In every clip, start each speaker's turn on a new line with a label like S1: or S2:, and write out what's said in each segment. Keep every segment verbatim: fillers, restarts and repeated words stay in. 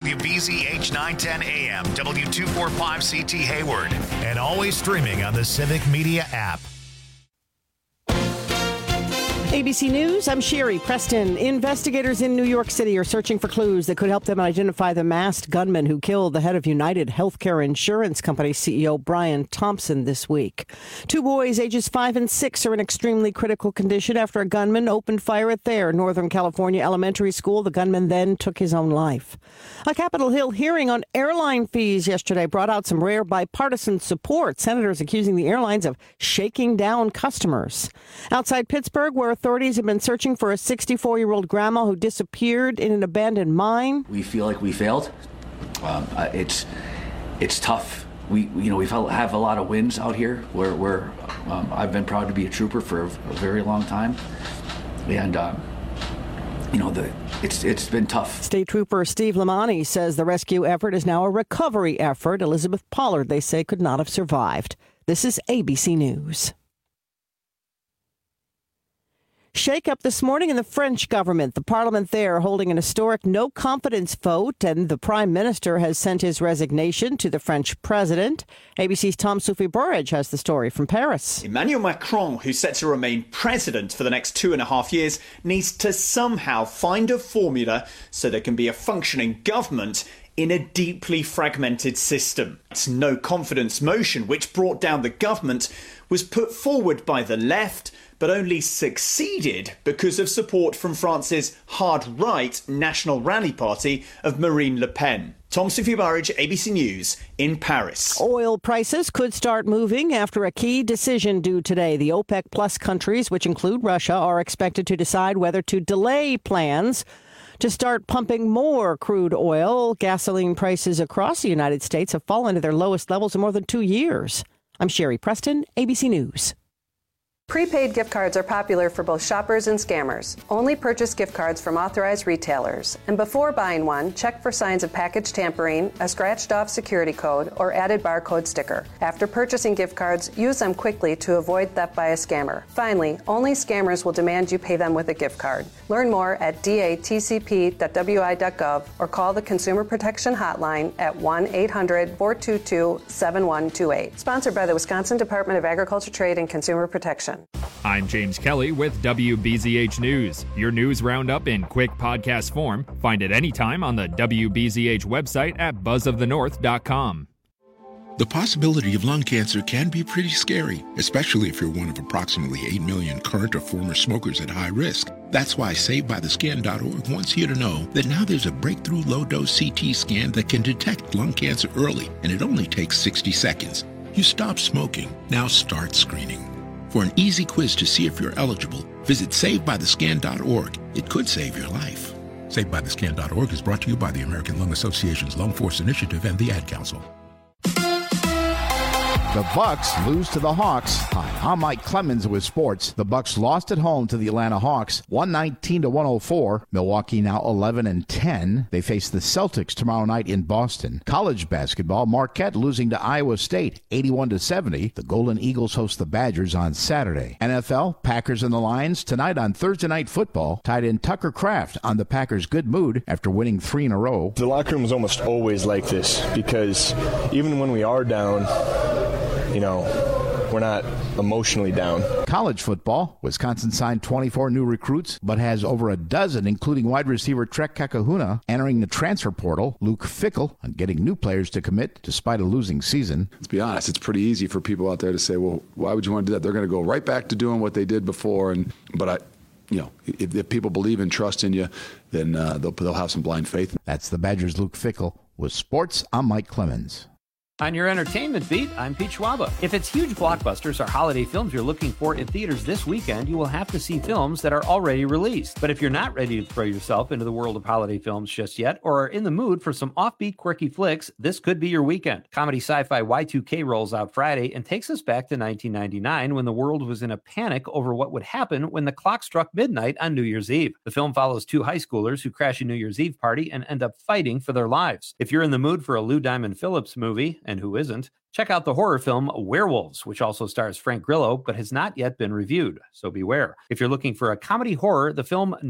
S1: W B Z H nine ten A M, W two forty-five C T Hayward, and always streaming on the Civic Media app.
S2: A B C News, I'm Sherry Preston. Investigators in New York City are searching for clues that could help them identify the masked gunman who killed the head of United Healthcare Insurance Company C E O Brian Thompson this week. Two boys, ages five and six, are in extremely critical condition after a gunman opened fire at their Northern California elementary school. The gunman then took his own life. A Capitol Hill hearing on airline fees yesterday brought out some rare bipartisan support. Senators accusing the airlines of shaking down customers. Outside Pittsburgh, where authorities have been searching for a sixty-four-year-old grandma who disappeared in an abandoned mine.
S3: We feel like we failed. Um, uh, it's it's tough. We you know we have a lot of wins out here. Where where um, I've been proud to be a trooper for a, a very long time, and um, you know the it's it's been tough.
S2: State Trooper Steve Lamani says the rescue effort is now a recovery effort. Elizabeth Pollard, they say, could not have survived. This is A B C News. Shake up this morning in the French government. The parliament there holding an historic no confidence vote, and the prime minister has sent his resignation to the French president. A B C's Tom Soufi Burridge has the story from Paris.
S4: Emmanuel Macron, who's set to remain president for the next two and a half years, needs to somehow find a formula so there can be a functioning government in a deeply fragmented system. Its no confidence motion, which brought down the government, was put forward by the left, but only succeeded because of support from France's hard-right National Rally Party of Marine Le Pen. Tom Soufi Burridge, A B C News, in Paris.
S2: Oil prices could start moving after a key decision due today. The OPEC Plus countries, which include Russia, are expected to decide whether to delay plans to start pumping more crude oil. Gasoline prices across the United States have fallen to their lowest levels in more than two years. I'm Sherry Preston, A B C News.
S5: Prepaid gift cards are popular for both shoppers and scammers. Only purchase gift cards from authorized retailers. And before buying one, check for signs of package tampering, a scratched-off security code, or added barcode sticker. After purchasing gift cards, use them quickly to avoid theft by a scammer. Finally, only scammers will demand you pay them with a gift card. Learn more at d a t c p dot w i dot gov or call the Consumer Protection Hotline at one eight hundred four two two seven one two eight. Sponsored by the Wisconsin Department of Agriculture, Trade, and Consumer Protection.
S6: I'm James Kelly with W B Z H News. Your news roundup in quick podcast form. Find it anytime on the W B Z H website at buzz of the north dot com.
S7: The possibility of lung cancer can be pretty scary, especially if you're one of approximately eight million current or former smokers at high risk. That's why Saved By The Scan dot org wants you to know that now there's a breakthrough low-dose C T scan that can detect lung cancer early, and it only takes sixty seconds. You stop smoking, now start screening. For an easy quiz to see if you're eligible, visit Saved By The Scan dot org. It could save your life. Saved By The Scan dot org is brought to you by the American Lung Association's Lung Force Initiative and the Ad Council.
S8: The Bucks lose to the Hawks. Hi, I'm Mike Clemens with sports. The Bucks lost at home to the Atlanta Hawks, one nineteen to one oh four. Milwaukee now eleven and ten. They face the Celtics tomorrow night in Boston. College basketball, Marquette losing to Iowa State, eighty-one to seventy. The Golden Eagles host the Badgers on Saturday. N F L, Packers and the Lions tonight on Thursday Night Football. Tight end Tucker Kraft on the Packers' good mood after winning three in a row.
S9: The locker room is almost always like this because even when we are down, you know, we're not emotionally down.
S8: College football, Wisconsin signed twenty-four new recruits, but has over a dozen, including wide receiver Trek Kakahuna, entering the transfer portal. Luke Fickell on getting new players to commit despite a losing season.
S10: Let's be honest, it's pretty easy for people out there to say, well, why would you want to do that? They're going to go right back to doing what they did before. And But I... You know, if, if people believe and trust in you, then uh, they'll, they'll have some blind faith.
S8: That's the Badgers' Luke Fickell. With sports, I'm Mike Clemens.
S11: On your entertainment beat, I'm Pete Schwaba. If it's huge blockbusters or holiday films you're looking for in theaters this weekend, you will have to see films that are already released. But if you're not ready to throw yourself into the world of holiday films just yet, or are in the mood for some offbeat, quirky flicks, this could be your weekend. Comedy sci-fi Y two K rolls out Friday and takes us back to nineteen ninety-nine when the world was in a panic over what would happen when the clock struck midnight on New Year's Eve. The film follows two high schoolers who crash a New Year's Eve party and end up fighting for their lives. If you're in the mood for a Lou Diamond Phillips movie, and who isn't, check out the horror film Werewolves, which also stars Frank Grillo, but has not yet been reviewed, so beware. If you're looking for a comedy horror, the film Night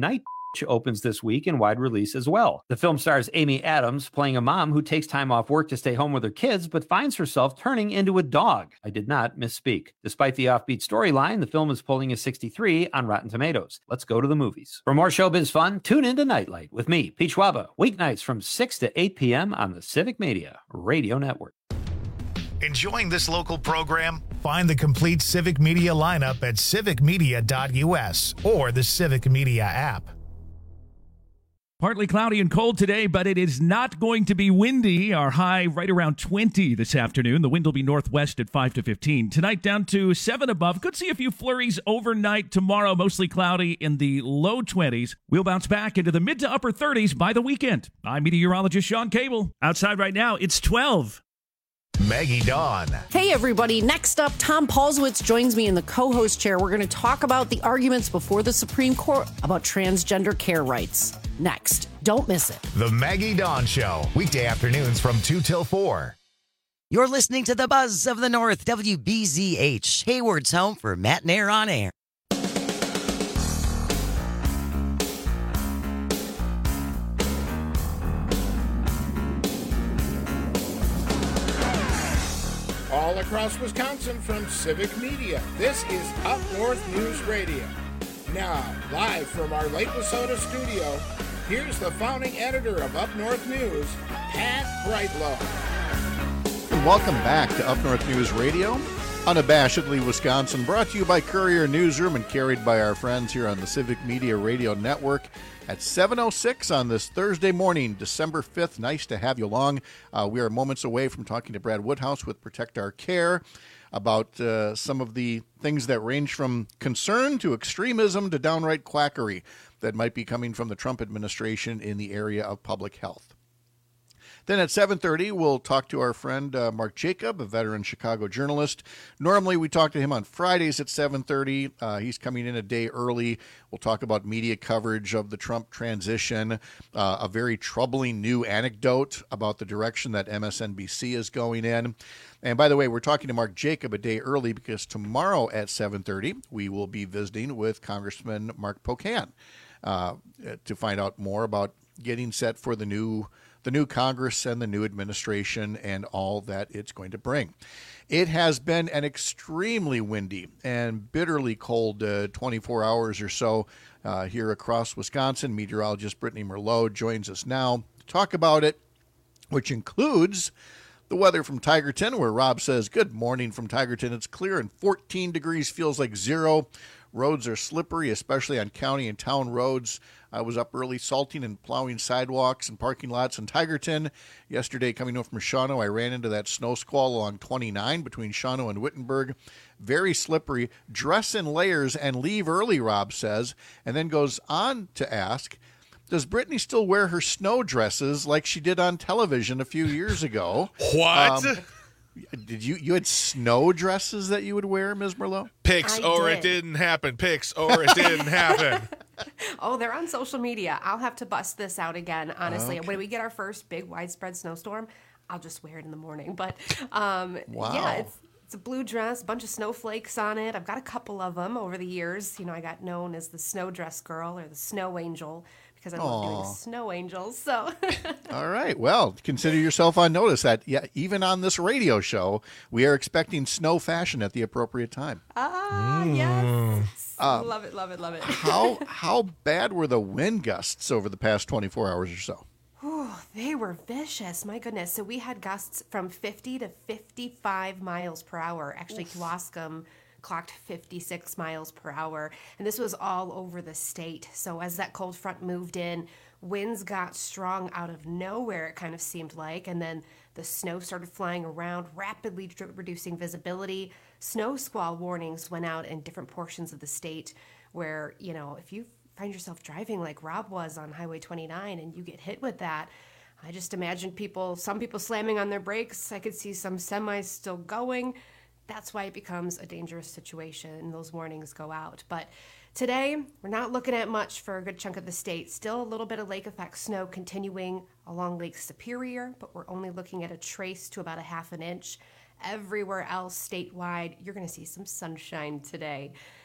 S11: opens this week in wide release as well. The film stars Amy Adams playing a mom who takes time off work to stay home with her kids, but finds herself turning into a dog. I did not misspeak. Despite the offbeat storyline, the film is polling a sixty-three on Rotten Tomatoes. Let's go to the movies. For more showbiz fun, tune into Nightlight with me, Pete Schwaba, weeknights from six to eight p.m. on the Civic Media Radio Network.
S1: Enjoying this local program? Find the complete Civic Media lineup at civic media dot u s or the Civic Media app.
S12: Partly cloudy and cold today, but it is not going to be windy. Our high right around twenty this afternoon. The wind will be northwest at five to fifteen. Tonight down to seven above. Could see a few flurries overnight. Tomorrow mostly cloudy in the low twenties. We'll bounce back into the mid to upper thirties by the weekend. I'm meteorologist Sean Cable. Outside right now, it's twelve.
S1: Maggie Dawn.
S13: Hey, everybody. Next up, Tom Paulswitz joins me in the co-host chair. We're going to talk about the arguments before the Supreme Court about transgender care rights. Next. Don't miss it.
S1: The Maggie Dawn Show. Weekday afternoons from two till four.
S14: You're listening to the Buzz of the North, W B Z H, Hayward's home for Matt and Air on Air.
S15: All across Wisconsin from Civic Media, this is Up North News Radio. Now, live from our Lake Wissota studio, here's the founding editor of Up North News, Pat Brightlow.
S16: And welcome back to Up North News Radio, unabashedly Wisconsin, brought to you by Courier Newsroom and carried by our friends here on the Civic Media Radio Network at seven oh six on this Thursday morning, December fifth. Nice to have you along. Uh, we are moments away from talking to Brad Woodhouse with Protect Our Care about uh, some of the things that range from concern to extremism to downright quackery that might be coming from the Trump administration in the area of public health. Then at seven thirty, we'll talk to our friend uh, Mark Jacob, a veteran Chicago journalist. Normally, we talk to him on Fridays at seven thirty. Uh, he's coming in a day early. We'll talk about media coverage of the Trump transition, uh, a very troubling new anecdote about the direction that M S N B C is going in. And by the way, we're talking to Mark Jacob a day early because tomorrow at seven thirty, we will be visiting with Congressman Mark Pocan uh, to find out more about getting set for the new the new Congress and the new administration and all that it's going to bring. It has been an extremely windy and bitterly cold uh, twenty-four hours or so uh, here across Wisconsin. Meteorologist Brittany Merlot joins us now to talk about it, which includes the weather from Tigerton, where Rob says, good morning from Tigerton. It's clear and fourteen degrees, feels like zero. Roads are slippery, especially on county and town roads. I was up early salting and plowing sidewalks and parking lots in Tigerton. Yesterday, coming home from Shawano, I ran into that snow squall along twenty-nine between Shawano and Wittenberg. Very slippery. Dress in layers and leave early, Rob says, and then goes on to ask, does Brittany still wear her snow dresses like she did on television a few years ago?
S17: What?
S16: Um, Did you you had snow dresses that you would wear, Miz Merlot?
S17: Pics,
S18: I
S17: or
S18: did.
S17: it didn't happen. Pics, or it didn't happen.
S18: Oh, they're on social media. I'll have to bust this out again, honestly.
S16: Okay.
S18: When we get our first big widespread snowstorm, I'll just wear it in the morning. But um,
S16: Wow.
S18: yeah, it's it's a blue dress, a bunch of snowflakes on it. I've got a couple of them over the years. You know, I got known as the snow dress girl or the snow angel because I love
S16: Aw.
S18: doing snow angels. So
S16: All right. Well, consider yourself on notice that yeah, even on this radio show, we are expecting snow fashion at the appropriate time.
S18: ah, yes,
S16: Um,
S18: love it, love it, love it.
S16: How how bad were the wind gusts over the past twenty-four hours or so?
S18: Whew, they were vicious. My goodness. So we had gusts from fifty to fifty-five miles per hour. Actually, Kewaskum clocked fifty-six miles per hour. And this was all over the state. So as that cold front moved in, winds got strong out of nowhere, it kind of seemed like. And then the snow started flying around, rapidly dr- reducing visibility. Snow squall warnings went out in different portions of the state where, you know, if you find yourself driving like Rob was on Highway twenty-nine and you get hit with that, I just imagine people, some people slamming on their brakes. I could see some semis still going. That's why it becomes a dangerous situation and those warnings go out. But today, we're not looking at much for a good chunk of the state. Still a little bit of lake effect snow continuing along Lake Superior, but we're only looking at a trace to about a half an inch. Everywhere else statewide, you're going to see some sunshine today.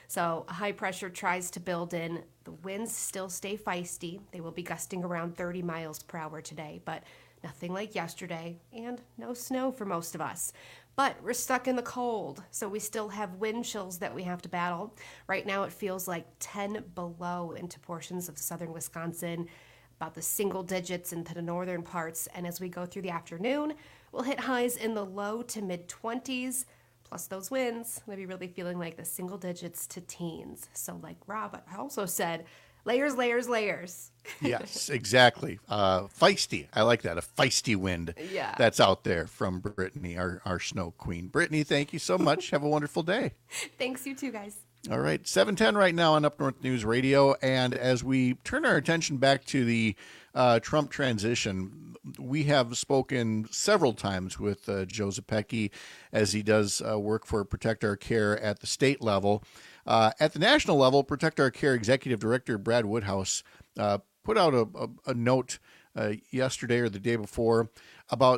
S18: So high pressure tries to build in. The winds still stay feisty. They will be gusting around thirty miles per hour today, but nothing like yesterday, and no snow for most of us. But we're stuck in the cold, so we still have wind chills that we have to battle. Right now it feels like ten below into portions of southern Wisconsin, about the single digits into the northern parts, and as we go through the afternoon, we'll hit highs in the low to mid twenties, plus those winds. We'll be really feeling like the single digits to teens. So like Rob also said, layers, layers, layers.
S16: Yes, exactly. Uh, feisty. I like that. A feisty wind.
S18: Yeah.
S16: That's out there from Brittany, our, our snow queen. Brittany, thank you so much. Have a wonderful day.
S18: Thanks, you too, guys.
S16: All right, seven ten right now on Up North News Radio. And as we turn our attention back to the uh, Trump transition, we have spoken several times with uh, Joe Zepecki as he does uh, work for Protect Our Care at the state level. Uh, at the national level, Protect Our Care Executive Director Brad Woodhouse uh, put out a, a, a note uh, yesterday or the day before about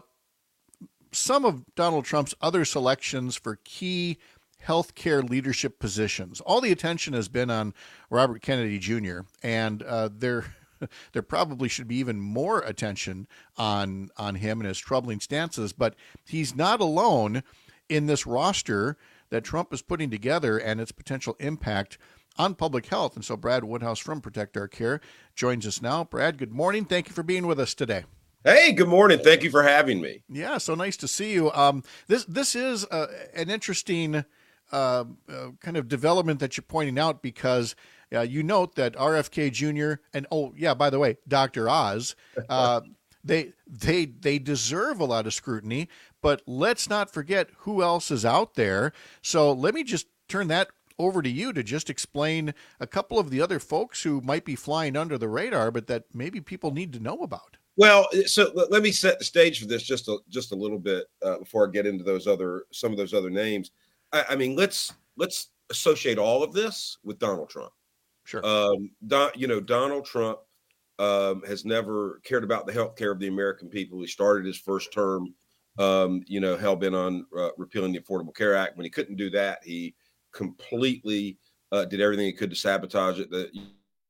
S16: some of Donald Trump's other selections for key healthcare leadership positions. All the attention has been on Robert Kennedy Junior, and uh, there, there probably should be even more attention on on him and his troubling stances. But he's not alone in this roster that Trump is putting together and its potential impact on public health. And so Brad Woodhouse from Protect Our Care joins us now. Brad, good morning. Thank you for being with us today.
S19: Hey, good morning. Thank you for having me.
S16: Yeah, so nice to see you. Um, this this is uh, an interesting uh, uh, kind of development that you're pointing out, because uh, you note that R F K Junior and, oh, yeah, by the way, Doctor Oz, uh, they they they deserve a lot of scrutiny, but let's not forget who else is out there. So let me just turn that over to you to just explain a couple of the other folks who might be flying under the radar, but that maybe people need to know about.
S19: Well, so let me set the stage for this just a, just a little bit uh, before I get into those other some of those other names. I, I mean, let's let's associate all of this with Donald Trump.
S16: Sure.
S19: Um, Don, you know, Donald Trump um, has never cared about the health care of the American people. He started his first term, um, you know, hell bent on uh, repealing the Affordable Care Act. When he couldn't do that, he completely uh, did everything he could to sabotage it. The,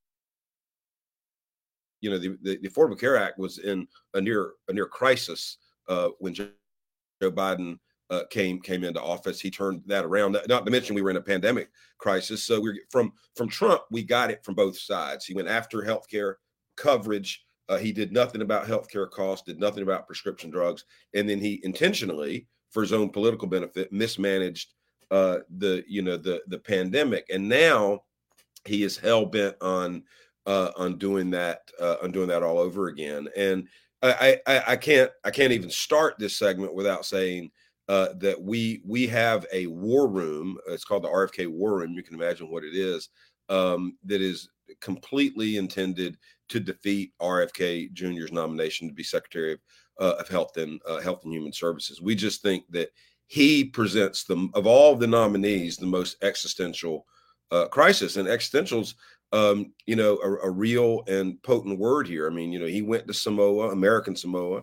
S19: you know, the, the, the Affordable Care Act was in a near a near crisis uh, when Joe Biden uh, came came into office. He turned that around. Not to mention we were in a pandemic crisis. So we from from Trump, we got it from both sides. He went after healthcare coverage. Uh, he did nothing about healthcare costs, did nothing about prescription drugs, and then he intentionally, for his own political benefit, mismanaged uh, the you know the the pandemic. And now he is hell bent on. Uh, on doing that, uh, on doing that all over again, and I, I, I can't, I can't even start this segment without saying uh, that we, we have a war room. It's called the R F K War Room. You can imagine what it is. Um, that is completely intended to defeat R F K Junior's nomination to be Secretary of, uh, of Health and uh, Health and Human Services. We just think that he presents the of all the nominees the most existential uh, crisis, and existentials. Um, you know, a, a real and potent word here. I mean, you know, he went to Samoa, American Samoa,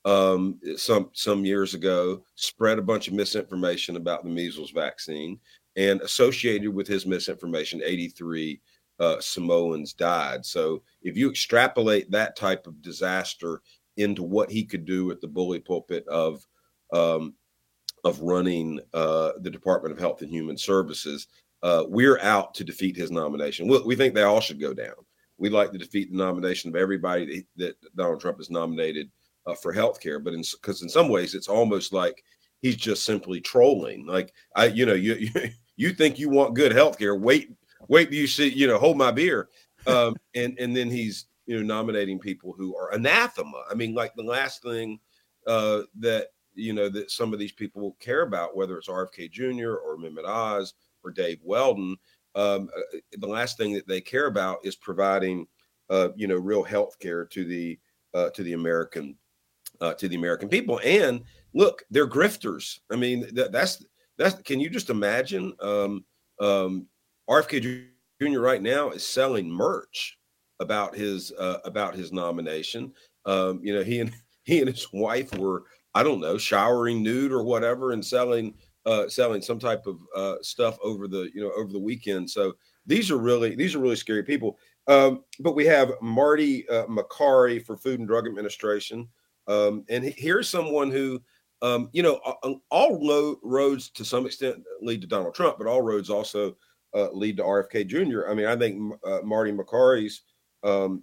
S19: um, some some years ago, spread a bunch of misinformation about the measles vaccine, and associated with his misinformation, eighty-three uh, Samoans died. So if you extrapolate that type of disaster into what he could do at the bully pulpit of um, of running uh, the Department of Health and Human Services, Uh, we're out to defeat his nomination. We, we think they all should go down. We'd like to defeat the nomination of everybody that, that Donald Trump has nominated uh, for health care. But because in, in some ways, it's almost like he's just simply trolling. Like, I, you know, you you, you think you want good health care. Wait, wait till you see, you know, hold my beer. Um, and, and then he's, you know, nominating people who are anathema. I mean, like the last thing uh, that, you know, that some of these people care about, whether it's R F K Junior or Mehmet Oz, or Dave Weldon, um, the last thing that they care about is providing, uh, you know, real health care to the uh, to the American uh, to the American people. And look, they're grifters. I mean, that, that's that's. Can you just imagine? Um, um, R F K Junior right now is selling merch about his uh, about his nomination. Um, you know, he and he and his wife were, I don't know, showering nude or whatever, and selling. uh, selling some type of uh, stuff over the you know over the weekend. So these are really these are really scary people. Um, but we have Marty uh, McCarry for Food and Drug Administration, um, and here's someone who. Um, you know, all lo- roads to some extent lead to Donald Trump, but all roads also uh, lead to R F K Junior I mean, I think uh, Marty McCarry's, um,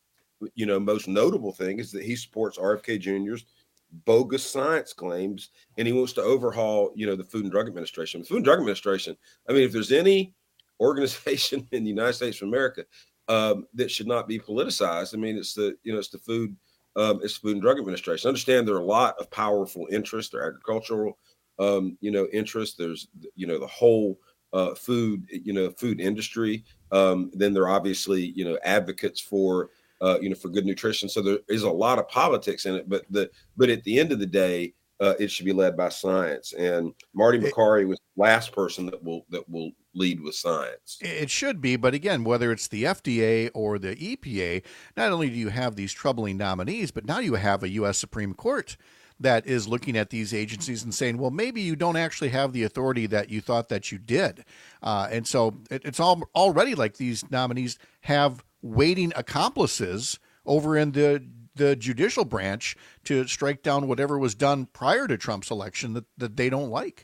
S19: you know, most notable thing is that he supports R F K Junior's bogus science claims, and he wants to overhaul, you know, the Food and Drug Administration. The Food and Drug Administration, I mean, if there's any organization in the United States of America um, that should not be politicized, I mean, it's the, you know, it's the Food Um, it's the Food and Drug Administration. I understand there are a lot of powerful interests, there are agricultural, um, you know, interests. There's, you know, the whole uh, food, you know, food industry. Um, then there are obviously, you know, advocates for, uh, you know, for good nutrition. So there is a lot of politics in it. But the, but at the end of the day, uh, it should be led by science. And Marty McCarry was the last person that will that will lead with science.
S16: It should be, but again, whether it's the F D A or the E P A, not only do you have these troubling nominees, but now you have a U S Supreme Court that is looking at these agencies and saying, well, maybe you don't actually have the authority that you thought that you did. Uh, and so it, it's all already like these nominees have waiting accomplices over in the the judicial branch to strike down whatever was done prior to Trump's election that, that they don't like.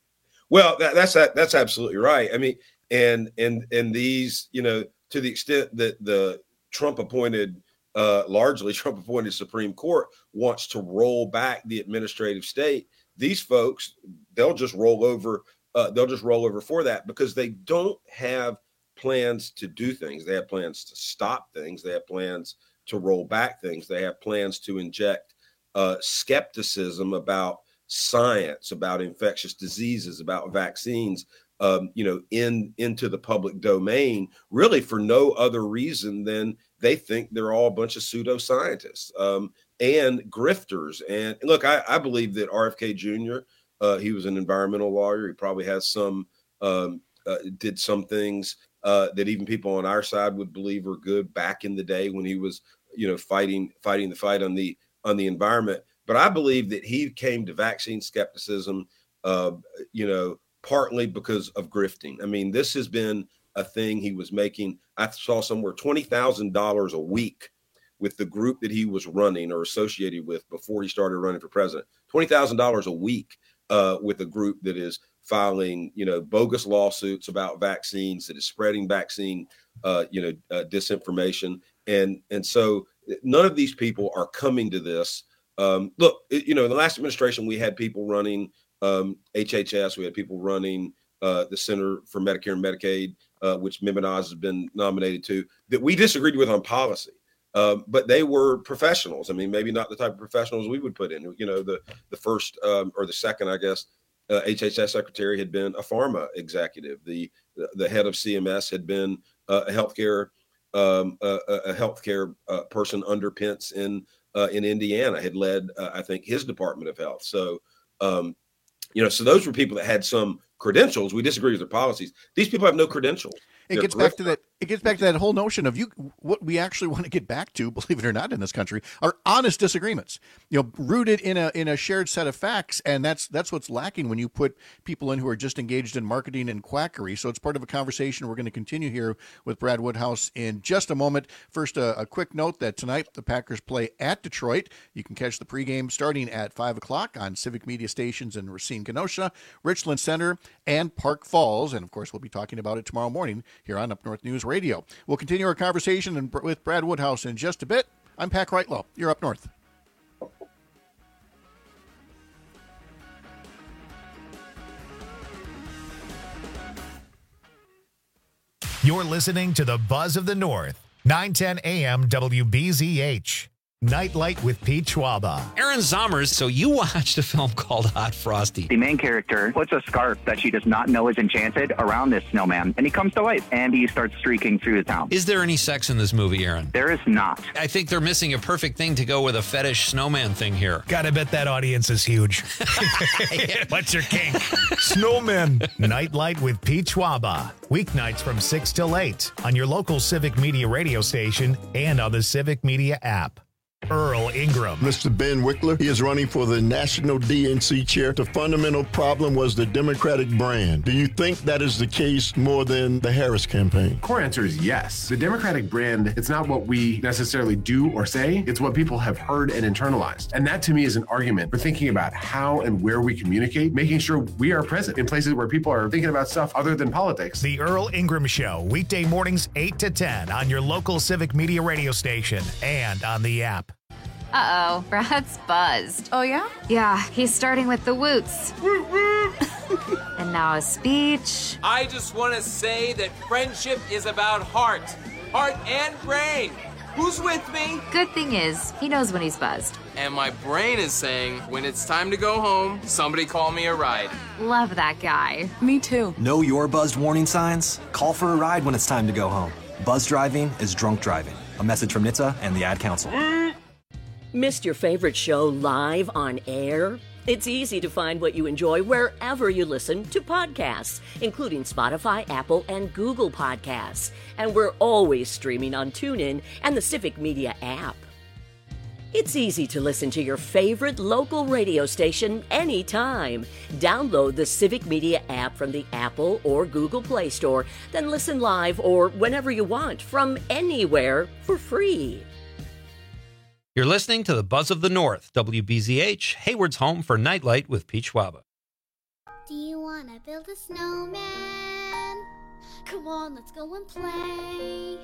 S19: Well, that, that's that's absolutely right. I mean, and and and these, you know, to the extent that the Trump appointed, uh, largely Trump appointed Supreme Court wants to roll back the administrative state, these folks, they'll just roll over. Uh, they'll just roll over for that because they don't have plans to do things. They have plans to stop things. They have plans to roll back things. They have plans to inject uh, skepticism about science, about infectious diseases, about vaccines, um, you know, in into the public domain, really for no other reason than they think they're all a bunch of pseudoscientists um, and grifters. And look, I, I believe that R F K Junior, uh, he was an environmental lawyer. He probably has some, um, uh, did some things uh, that even people on our side would believe were good back in the day when he was, you know, fighting fighting the fight on the on the environment. But I believe that he came to vaccine skepticism, uh, you know, partly because of grifting. I mean, this has been a thing he was making. I saw somewhere twenty thousand dollars a week with the group that he was running or associated with before he started running for president. twenty thousand dollars a week uh, with a group that is filing, you know, bogus lawsuits about vaccines, that is spreading vaccine, uh, you know, uh, disinformation. And, and so none of these people are coming to this. Um, look, it, you know, in the last administration, we had people running um, H H S. We had people running uh, the Center for Medicare and Medicaid, uh, which Mehmet Oz has been nominated to, that we disagreed with on policy. Um, but they were professionals. I mean, maybe not the type of professionals we would put in. You know, the the first um, or the second, I guess, uh, H H S secretary had been a pharma executive. The the head of C M S had been uh, a healthcare um, a, a healthcare uh, person under Pence in uh, in Indiana. Had led, uh, I think, his Department of Health. So, um, you know, so those were people that had some credentials. We disagree with their policies. These people have no credentials.
S16: It
S19: They're
S16: gets back to that. It gets back to that whole notion of you. What we actually want to get back to, believe it or not, in this country, are honest disagreements. You know, rooted in a in a shared set of facts, and that's that's what's lacking when you put people in who are just engaged in marketing and quackery. So it's part of a conversation we're going to continue here with Brad Woodhouse in just a moment. First, a, a quick note that tonight the Packers play at Detroit. You can catch the pregame starting at five o'clock on Civic Media stations in Racine, Kenosha, Richland Center, and Park Falls. And of course, we'll be talking about it tomorrow morning here on Up North News Radio. We'll continue our conversation with Brad Woodhouse in just a bit. I'm Pat Kreitlow. You're Up North.
S1: You're listening to the Buzz of the North, nine ten A M W B Z H. Nightlight with Pete Schwaba.
S20: Aaron Zommers, so you watched a film called Hot Frosty.
S21: The main character puts a scarf that she does not know is enchanted around this snowman, and he comes to life, and he starts streaking through the town.
S20: Is there any sex in this movie, Aaron?
S21: There is not.
S20: I think they're missing a perfect thing to go with a fetish snowman thing here.
S1: Gotta bet that audience is huge. What's your kink? Snowmen. Nightlight with Pete Schwaba. Weeknights from six till eight on your local Civic Media radio station and on the Civic Media app. Earl Ingram.
S3: Mister Ben Wickler, he is running for the National D N C chair. The fundamental problem was the Democratic brand. Do you think that is the case more than the Harris campaign?
S22: Core answer is yes. The Democratic brand, it's not what we necessarily do or say, it's what people have heard and internalized. And that to me is an argument for thinking about how and where we communicate, making sure we are present in places where people are thinking about stuff other than politics.
S1: The Earl Ingram Show, weekday mornings eight to ten on your local Civic Media radio station and on the app.
S23: Uh-oh, Brad's buzzed.
S24: Oh, yeah?
S23: Yeah, he's starting with the woots. And now a speech.
S25: I just want to say that friendship is about heart. Heart and brain. Who's with me?
S23: Good thing is, he knows when he's buzzed.
S25: And my brain is saying, when it's time to go home, somebody call me a ride.
S23: Love that guy.
S24: Me too.
S26: Know your buzzed warning signs? Call for a ride when it's time to go home. Buzz driving is drunk driving. A message from N H T S A and the Ad Council.
S27: Missed your favorite show live on air? It's easy to find what you enjoy wherever you listen to podcasts, including Spotify, Apple, and Google Podcasts. And we're always streaming on TuneIn and the Civic Media app. It's easy to listen to your favorite local radio station anytime. Download the Civic Media app from the Apple or Google Play Store, then listen live or whenever you want from anywhere for free.
S20: You're listening to the Buzz of the North, W B Z H, Hayward's home for Nightlight with Pete Schwaba.
S28: Do you want to build a snowman? Come on, let's go and play.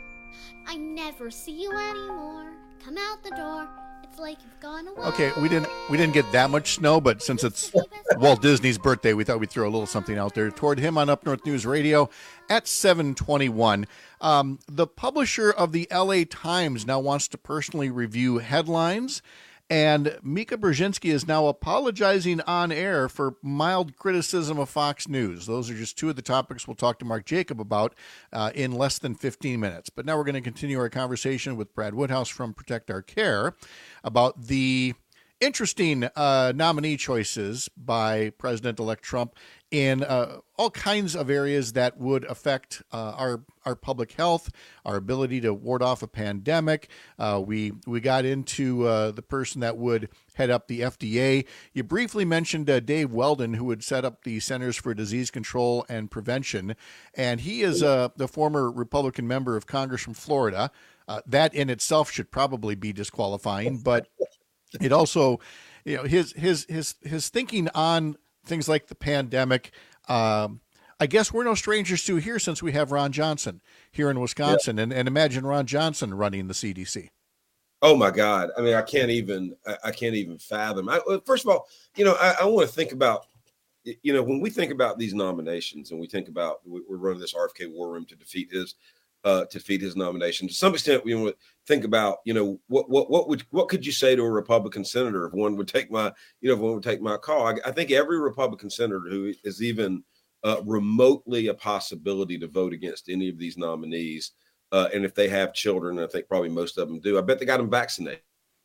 S28: I never see you anymore. Come out the door. It's like you've gone away.
S16: Okay, we didn't we didn't get that much snow, but since it's Walt Disney's birthday, we thought we'd throw a little something out there toward him on Up North News Radio at seven twenty-one. Um, the publisher of the L A Times now wants to personally review headlines, and Mika Brzezinski is now apologizing on air for mild criticism of Fox News. Those are just two of the topics we'll talk to Mark Jacob about uh, in less than fifteen minutes. But now we're going to continue our conversation with Brad Woodhouse from Protect Our Care about the interesting uh, nominee choices by President-elect Trump in uh, all kinds of areas that would affect uh, our our public health, our ability to ward off a pandemic. Uh, we we got into uh, the person that would head up the F D A. You briefly mentioned uh, Dave Weldon, who would set up the Centers for Disease Control and Prevention, and he is uh, the former Republican member of Congress from Florida. Uh, that in itself should probably be disqualifying, but it also, you know, his his his his thinking on things like the pandemic, um, I guess we're no strangers to here since we have Ron Johnson here in Wisconsin. Yeah. And, and imagine Ron Johnson running the C D C.
S19: Oh, my God. I mean, I can't even I, I can't even fathom. I, first of all, you know, I, I want to think about, you know, when we think about these nominations and we think about we're running this R F K war room to defeat his uh, to defeat his nomination. To some extent, we want to think about, you know, what what what would what could you say to a Republican senator if one would take my, you know, if one would take my call? I, I think every Republican senator who is even uh, remotely a possibility to vote against any of these nominees, uh, and if they have children, I think probably most of them do. I bet they got them vaccinated.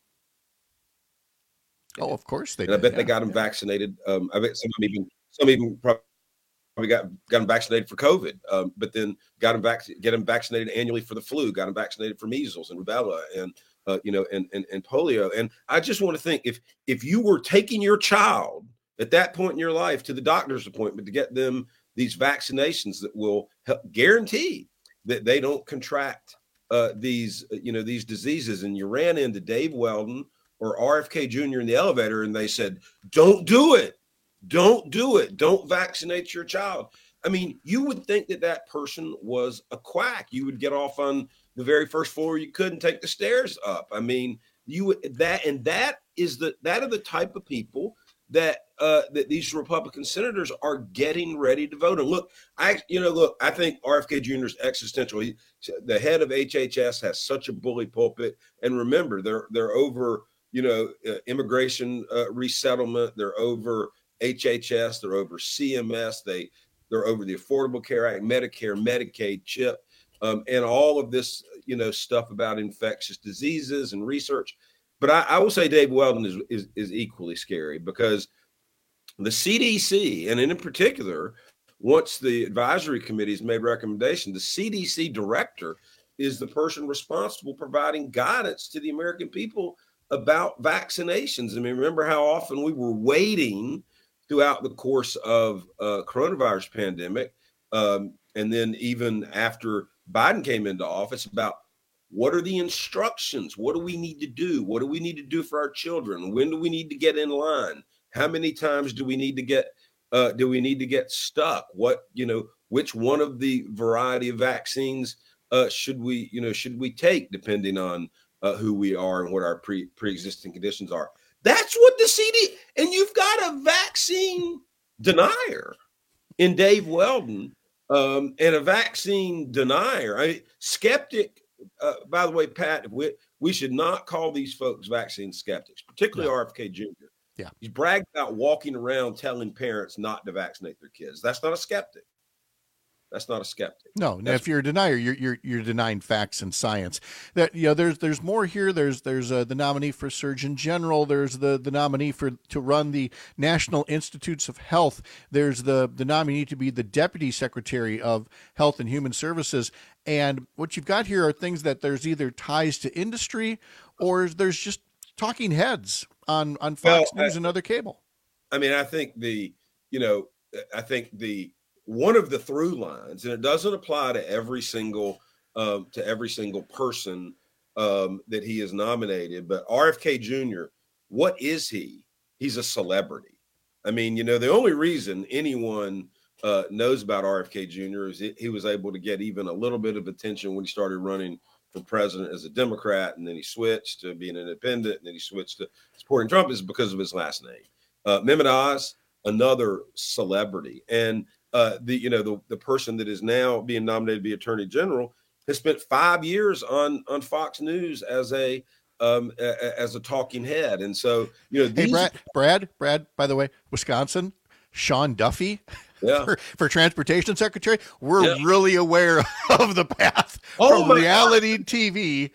S16: Oh, of course they.
S19: And did, I bet yeah, they got them yeah. vaccinated. Um, I bet some of them even some even probably. We got got them vaccinated for COVID, um, but then got them back get them vaccinated annually for the flu, got them vaccinated for measles and rubella and uh, you know and, and and polio. And I just want to think if if you were taking your child at that point in your life to the doctor's appointment to get them these vaccinations that will help guarantee that they don't contract uh, these you know these diseases, and you ran into Dave Weldon or R F K Junior in the elevator and they said, "Don't do it. Don't do it. Don't vaccinate your child." I mean, you would think that that person was a quack. You would get off on the very first floor you could and take the stairs up. I mean, you would that, and that is the that are the type of people that uh, that these Republican senators are getting ready to vote. And look, I you know, look, I think R F K Junior is existential. He, the head of H H S has such a bully pulpit, and remember, they're they're over you know uh, immigration uh, resettlement. They're over H H S, they're over C M S, they they're over the Affordable Care Act, Medicare, Medicaid, CHIP, um, and all of this, you know, stuff about infectious diseases and research. But I, I will say Dave Weldon is, is is equally scary because the C D C, and in particular, once the advisory committees made recommendations, the C D C director is the person responsible providing guidance to the American people about vaccinations. I mean, remember how often we were waiting throughout the course of uh, coronavirus pandemic, um, and then even after Biden came into office, about what are the instructions? What do we need to do? What do we need to do for our children? When do we need to get in line? How many times do we need to get uh, do we need to get stuck? What, you know, which one of the variety of vaccines uh, should we, you know, should we take depending on uh, who we are and what our pre pre-existing conditions are? That's what the C D, and you've got a vaccine denier in Dave Weldon, um, and a vaccine denier, I mean, skeptic. Uh, by the way, Pat, we we should not call these folks vaccine skeptics, particularly no. R F K Junior
S16: Yeah,
S19: he's bragged about walking around telling parents not to vaccinate their kids. That's not a skeptic. That's not a skeptic.
S16: No, now if you're a denier, you're you're you're denying facts and science. That you know, there's there's more here. There's there's uh, the nominee for Surgeon General. There's the the nominee for to run the National Institutes of Health. There's the the nominee to be the Deputy Secretary of Health and Human Services. And what you've got here are things that there's either ties to industry or there's just talking heads on on Fox well, News I, and other cable.
S19: I mean, I think the you know I think the one of the through lines, and it doesn't apply to every single um, to every single person um, that he has nominated, but R F K Junior, what is he? He's a celebrity. I mean, you know, the only reason anyone uh, knows about R F K Junior is it, he was able to get even a little bit of attention when he started running for president as a Democrat, and then he switched to being an independent, and then he switched to supporting Trump, is because of his last name. Uh, Mehmet Oz, another celebrity, and Uh, the you know the the person that is now being nominated to be Attorney General has spent five years on on Fox News as a um a, as a talking head, and so you know these.
S16: Hey, Brad, Brad, Brad. By the way, Wisconsin, Sean Duffy,
S19: yeah.
S16: for, for Transportation Secretary. We're
S19: yeah.
S16: really aware of the path
S19: oh
S16: from reality
S19: God.
S16: T V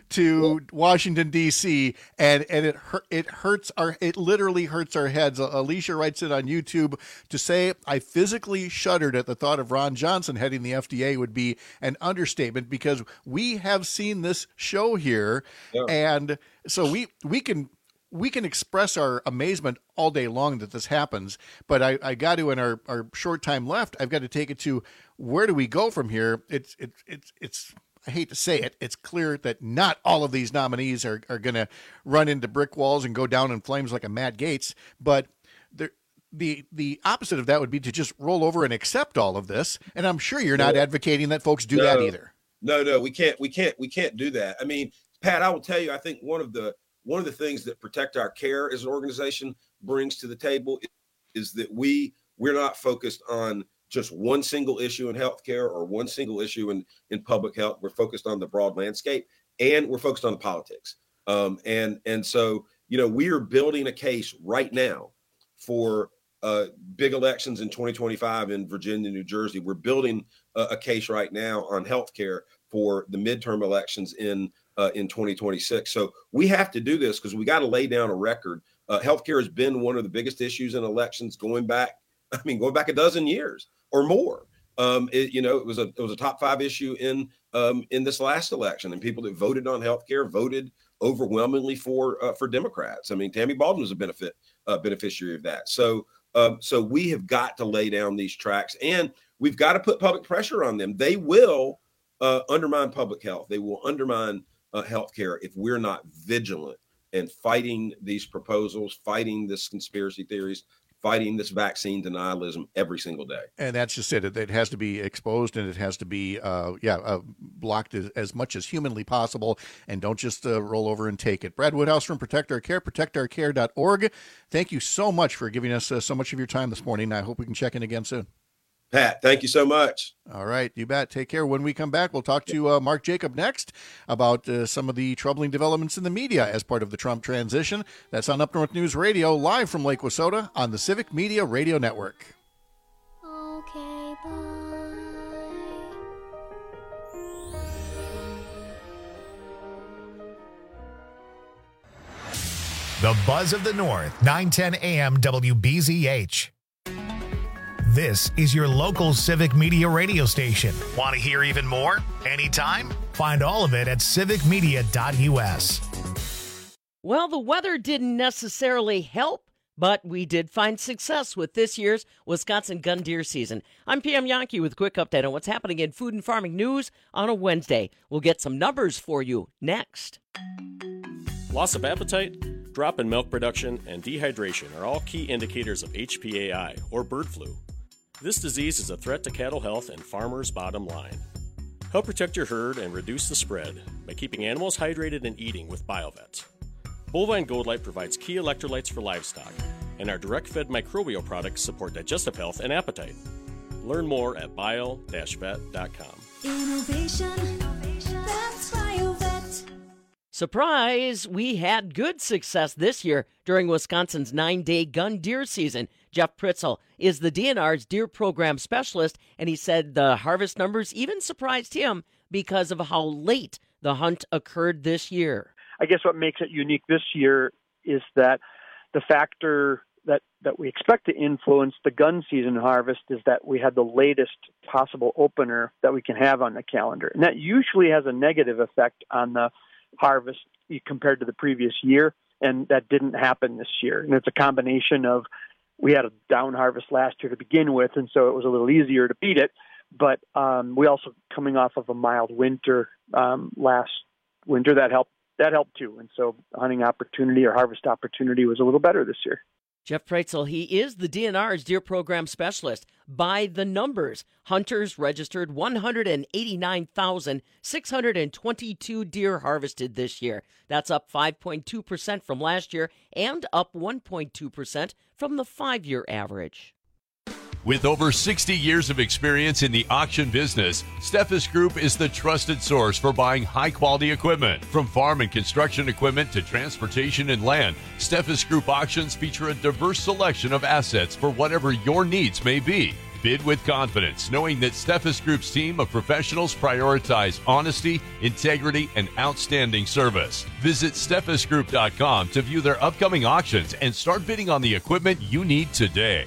S16: to Washington, D C, and and it it hurts our it literally hurts our heads. Alicia writes it on YouTube to say, I physically shuddered at the thought of Ron Johnson heading the F D A would be an understatement, because we have seen this show here, yeah. and so we we can we can express our amazement all day long that this happens, but I, I got to, in our, our short time left, I've got to take it to where do we go from here? It's it's it's it's I hate to say it, it's clear that not all of these nominees are, are going to run into brick walls and go down in flames like a Matt Gaetz, but the the the opposite of that would be to just roll over and accept all of this. And I'm sure you're not no. advocating that folks do
S19: no.
S16: that either.
S19: No, no, we can't, we can't, we can't do that. I mean, Pat, I will tell you, I think one of the one of the things that Protect Our Care as an organization brings to the table is that we we're not focused on just one single issue in healthcare or one single issue in, in public health. We're focused on the broad landscape, and we're focused on the politics. Um, and, and so, you know, we are building a case right now for uh, big elections in twenty twenty-five in Virginia, New Jersey. We're building a, a case right now on healthcare for the midterm elections in, uh, in twenty twenty-six. So we have to do this because we got to lay down a record. Uh, healthcare has been one of the biggest issues in elections going back, I mean, going back a dozen years or more. Um, it, you know, it was a it was a top five issue in um, in this last election, and people that voted on healthcare voted overwhelmingly for uh, for Democrats. I mean, Tammy Baldwin was a benefit uh, beneficiary of that. So um, so we have got to lay down these tracks, and we've got to put public pressure on them. They will uh, undermine public health. They will undermine uh, healthcare if we're not vigilant and fighting these proposals, fighting this conspiracy theories, fighting this vaccine denialism every single day.
S16: And that's just it. It has to be exposed, and it has to be, uh, yeah, uh, blocked as, as much as humanly possible. And don't just uh, roll over and take it. Brad Woodhouse from Protect Our Care, protect our care dot org. Thank you so much for giving us uh, so much of your time this morning. I hope we can check in again soon.
S19: Pat, thank you so much.
S16: All right, you bet. Take care. When we come back, we'll talk to uh, Mark Jacob next about uh, some of the troubling developments in the media as part of the Trump transition. That's on Up North News Radio, live from Lake Wissota on the Civic Media Radio Network.
S28: Okay, bye.
S1: The Buzz of the North, nine ten a.m. W B Z H. This is your local Civic Media radio station. Want to hear even more? Anytime? Find all of it at civic media dot U S.
S2: Well, the weather didn't necessarily help, but we did find success with this year's Wisconsin gun deer season. I'm P M Yankee with a quick update on what's happening in food and farming news on a Wednesday. We'll get some numbers for you next.
S4: Loss of appetite, drop in milk production, and dehydration are all key indicators of H P A I, or bird flu. This disease is a threat to cattle health and farmers' bottom line. Help protect your herd and reduce the spread by keeping animals hydrated and eating with BioVet. Bovine Gold Light provides key electrolytes for livestock, and our direct-fed microbial products support digestive health and appetite. Learn more at bio dash vet dot com.
S5: Innovation, that's BioVet.
S2: Surprise! We had good success this year during Wisconsin's nine-day gun deer season. Jeff Pritzel is the D N R's deer program specialist, and he said the harvest numbers even surprised him because of how late the hunt occurred this year.
S6: I guess what makes it unique this year is that the factor that, that we expect to influence the gun season harvest is that we had the latest possible opener that we can have on the calendar. And that usually has a negative effect on the harvest compared to the previous year, and that didn't happen this year. And it's a combination of we had a down harvest last year to begin with, and so it was a little easier to beat it. But um, we also coming off of a mild winter um, last winter that helped. That helped too, and so hunting opportunity or harvest opportunity was a little better this year.
S2: Jeff Preitzel, he is the D N R's deer program specialist. By the numbers, hunters registered one hundred eighty-nine thousand six hundred twenty-two deer harvested this year. That's up five point two percent from last year and up one point two percent from the five-year average.
S7: With over sixty years of experience in the auction business, Steffes Group is the trusted source for buying high-quality equipment. From farm and construction equipment to transportation and land, Steffes Group auctions feature a diverse selection of assets for whatever your needs may be. Bid with confidence, knowing that Steffes Group's team of professionals prioritize honesty, integrity, and outstanding service. Visit steffes group dot com to view their upcoming auctions and start bidding on the equipment you need today.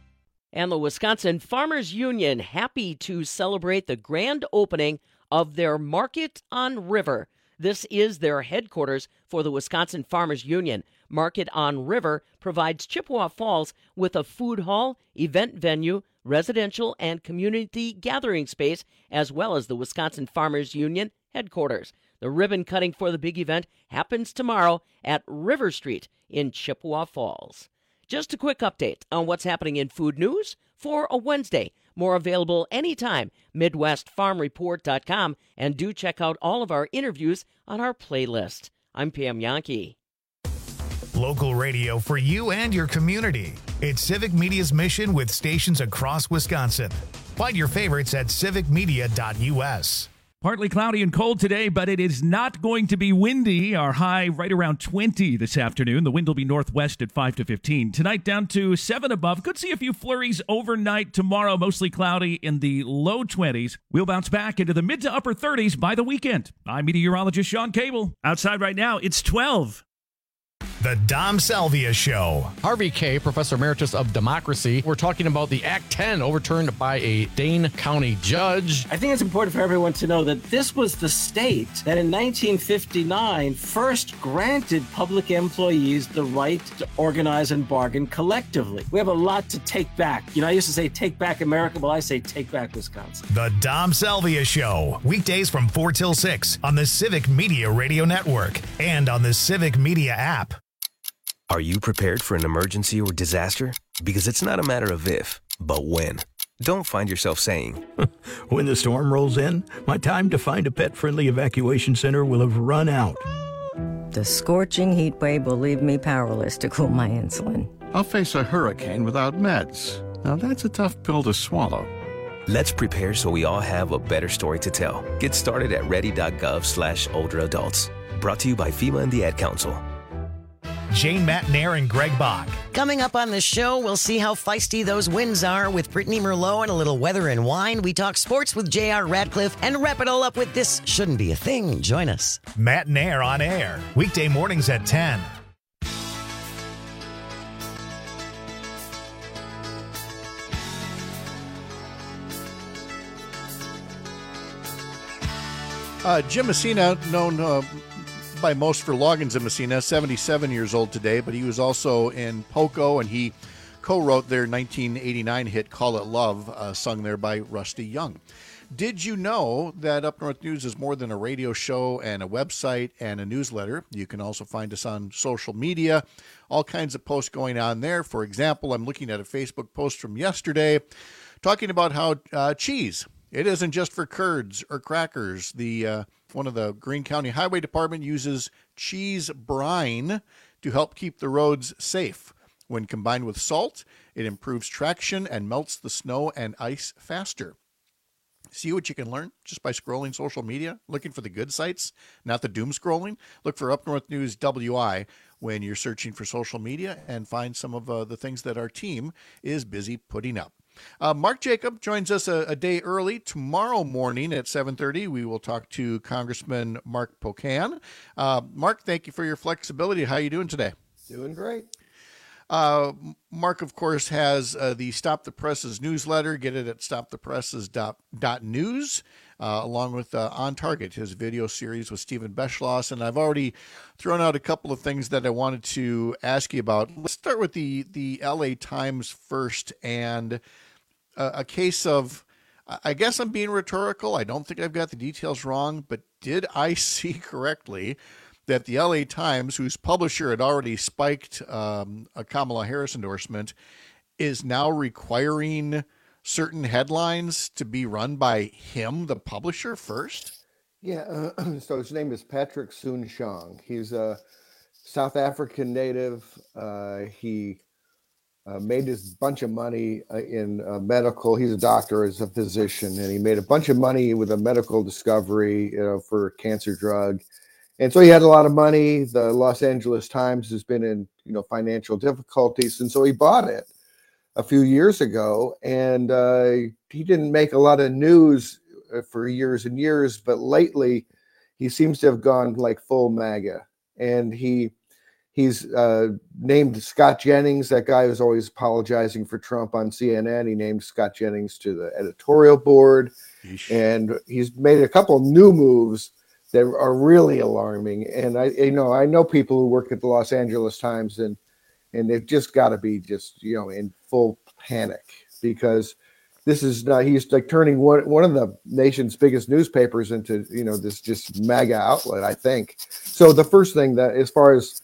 S2: And the Wisconsin Farmers Union happy to celebrate the grand opening of their Market on River. This is their headquarters for the Wisconsin Farmers Union. Market on River provides Chippewa Falls with a food hall, event venue, residential and community gathering space, as well as the Wisconsin Farmers Union headquarters. The ribbon cutting for the big event happens tomorrow at River Street in Chippewa Falls. Just a quick update on what's happening in food news for a Wednesday. More available anytime, midwest farm report dot com, and do check out all of our interviews on our playlist. I'm P M Yankee.
S1: Local radio for you and your community. It's Civic Media's mission with stations across Wisconsin. Find your favorites at civic media dot U S.
S12: Partly cloudy and cold today, but it is not going to be windy. Our high right around twenty this afternoon. The wind will be northwest at five to fifteen. Tonight down to seven above. Could see a few flurries overnight. Tomorrow mostly cloudy in the low twenties. We'll bounce back into the mid to upper thirties by the weekend. I'm meteorologist Sean Cable. Outside right now, it's twelve.
S1: The Dom Salvia Show.
S9: Harvey Kaye, Professor Emeritus of Democracy. We're talking about the Act ten overturned by a Dane County judge.
S10: I think it's important for everyone to know that this was the state that in nineteen fifty-nine first granted public employees the right to organize and bargain collectively. We have a lot to take back. You know, I used to say take back America. Well, I say take back Wisconsin.
S1: The Dom Salvia Show. Weekdays from four till six on the Civic Media Radio Network and on the Civic Media app.
S24: Are you prepared for an emergency or disaster? Because it's not a matter of if, but when. Don't find yourself saying,
S29: when the storm rolls in, my time to find a pet-friendly evacuation center will have run out.
S30: The scorching heat wave will leave me powerless to cool my insulin.
S31: I'll face a hurricane without meds. Now that's a tough pill to swallow.
S24: Let's prepare so we all have a better story to tell. Get started at ready.gov slash older adults. Brought to you by FEMA and the Ad Council.
S1: Jane Matnair and Greg Bach.
S14: Coming up on the show, we'll see how feisty those winds are with Brittany Merlot and a little weather and wine. We talk sports with J R Radcliffe and wrap it all up with This Shouldn't Be a Thing. Join us.
S1: Matnair on air, weekday mornings at ten.
S16: Uh, Jim Messina, known uh, by most for Loggins and Messina, seventy-seven years old today, but he was also in Poco, and he co-wrote their nineteen eighty-nine hit Call It Love, uh, sung there by Rusty Young. Did you know that Up North News is more than a radio show and a website and a newsletter? You can also find us on social media, all kinds of posts going on there. For example, I'm looking at a Facebook post from yesterday talking about how uh, cheese, it isn't just for curds or crackers. The uh, one of the Greene County Highway Department uses cheese brine to help keep the roads safe. When combined with salt, it improves traction and melts the snow and ice faster. See what you can learn just by scrolling social media, looking for the good sites, not the doom scrolling. Look for Up North News W I when you're searching for social media and find some of uh, the things that our team is busy putting up. Uh, Mark Jacob joins us a, a day early. Tomorrow morning at seven thirty, we will talk to Congressman Mark Pocan. Uh, Mark, thank you for your flexibility. How are you doing today?
S3: Doing great.
S16: Uh, Mark, of course, has uh, the Stop the Presses newsletter. Get it at stop the presses dot news, uh, along with uh, On Target, his video series with Stephen Beschloss. And I've already thrown out a couple of things that I wanted to ask you about. Let's start with the, the L A Times first, and uh, a case of, I guess I'm being rhetorical. I don't think I've got the details wrong, but did I see correctly that the L A Times, whose publisher had already spiked um, a Kamala Harris endorsement, is now requiring certain headlines to be run by him, the publisher, first?
S3: Yeah, uh, so his name is Patrick Soon-Shiong. He's a South African native. Uh, he uh, made his bunch of money uh, in uh, medical. He's a doctor, as a physician, and he made a bunch of money with a medical discovery, you know, for a cancer drug. And so he had a lot of money. The Los Angeles Times has been in, you know, financial difficulties. And so he bought it a few years ago. And uh, he didn't make a lot of news for years and years. But lately, he seems to have gone like full MAGA. And he he's uh, named Scott Jennings, that guy who's always apologizing for Trump on C N N. He named Scott Jennings to the editorial board. Eesh. And he's made a couple new moves that are really alarming. And I, you know, I know people who work at the Los Angeles Times, and and they've just got to be just, you know, in full panic, because this is not, he's like turning one, one of the nation's biggest newspapers into, you know, this just MAGA outlet, I think. So the first thing that, as far as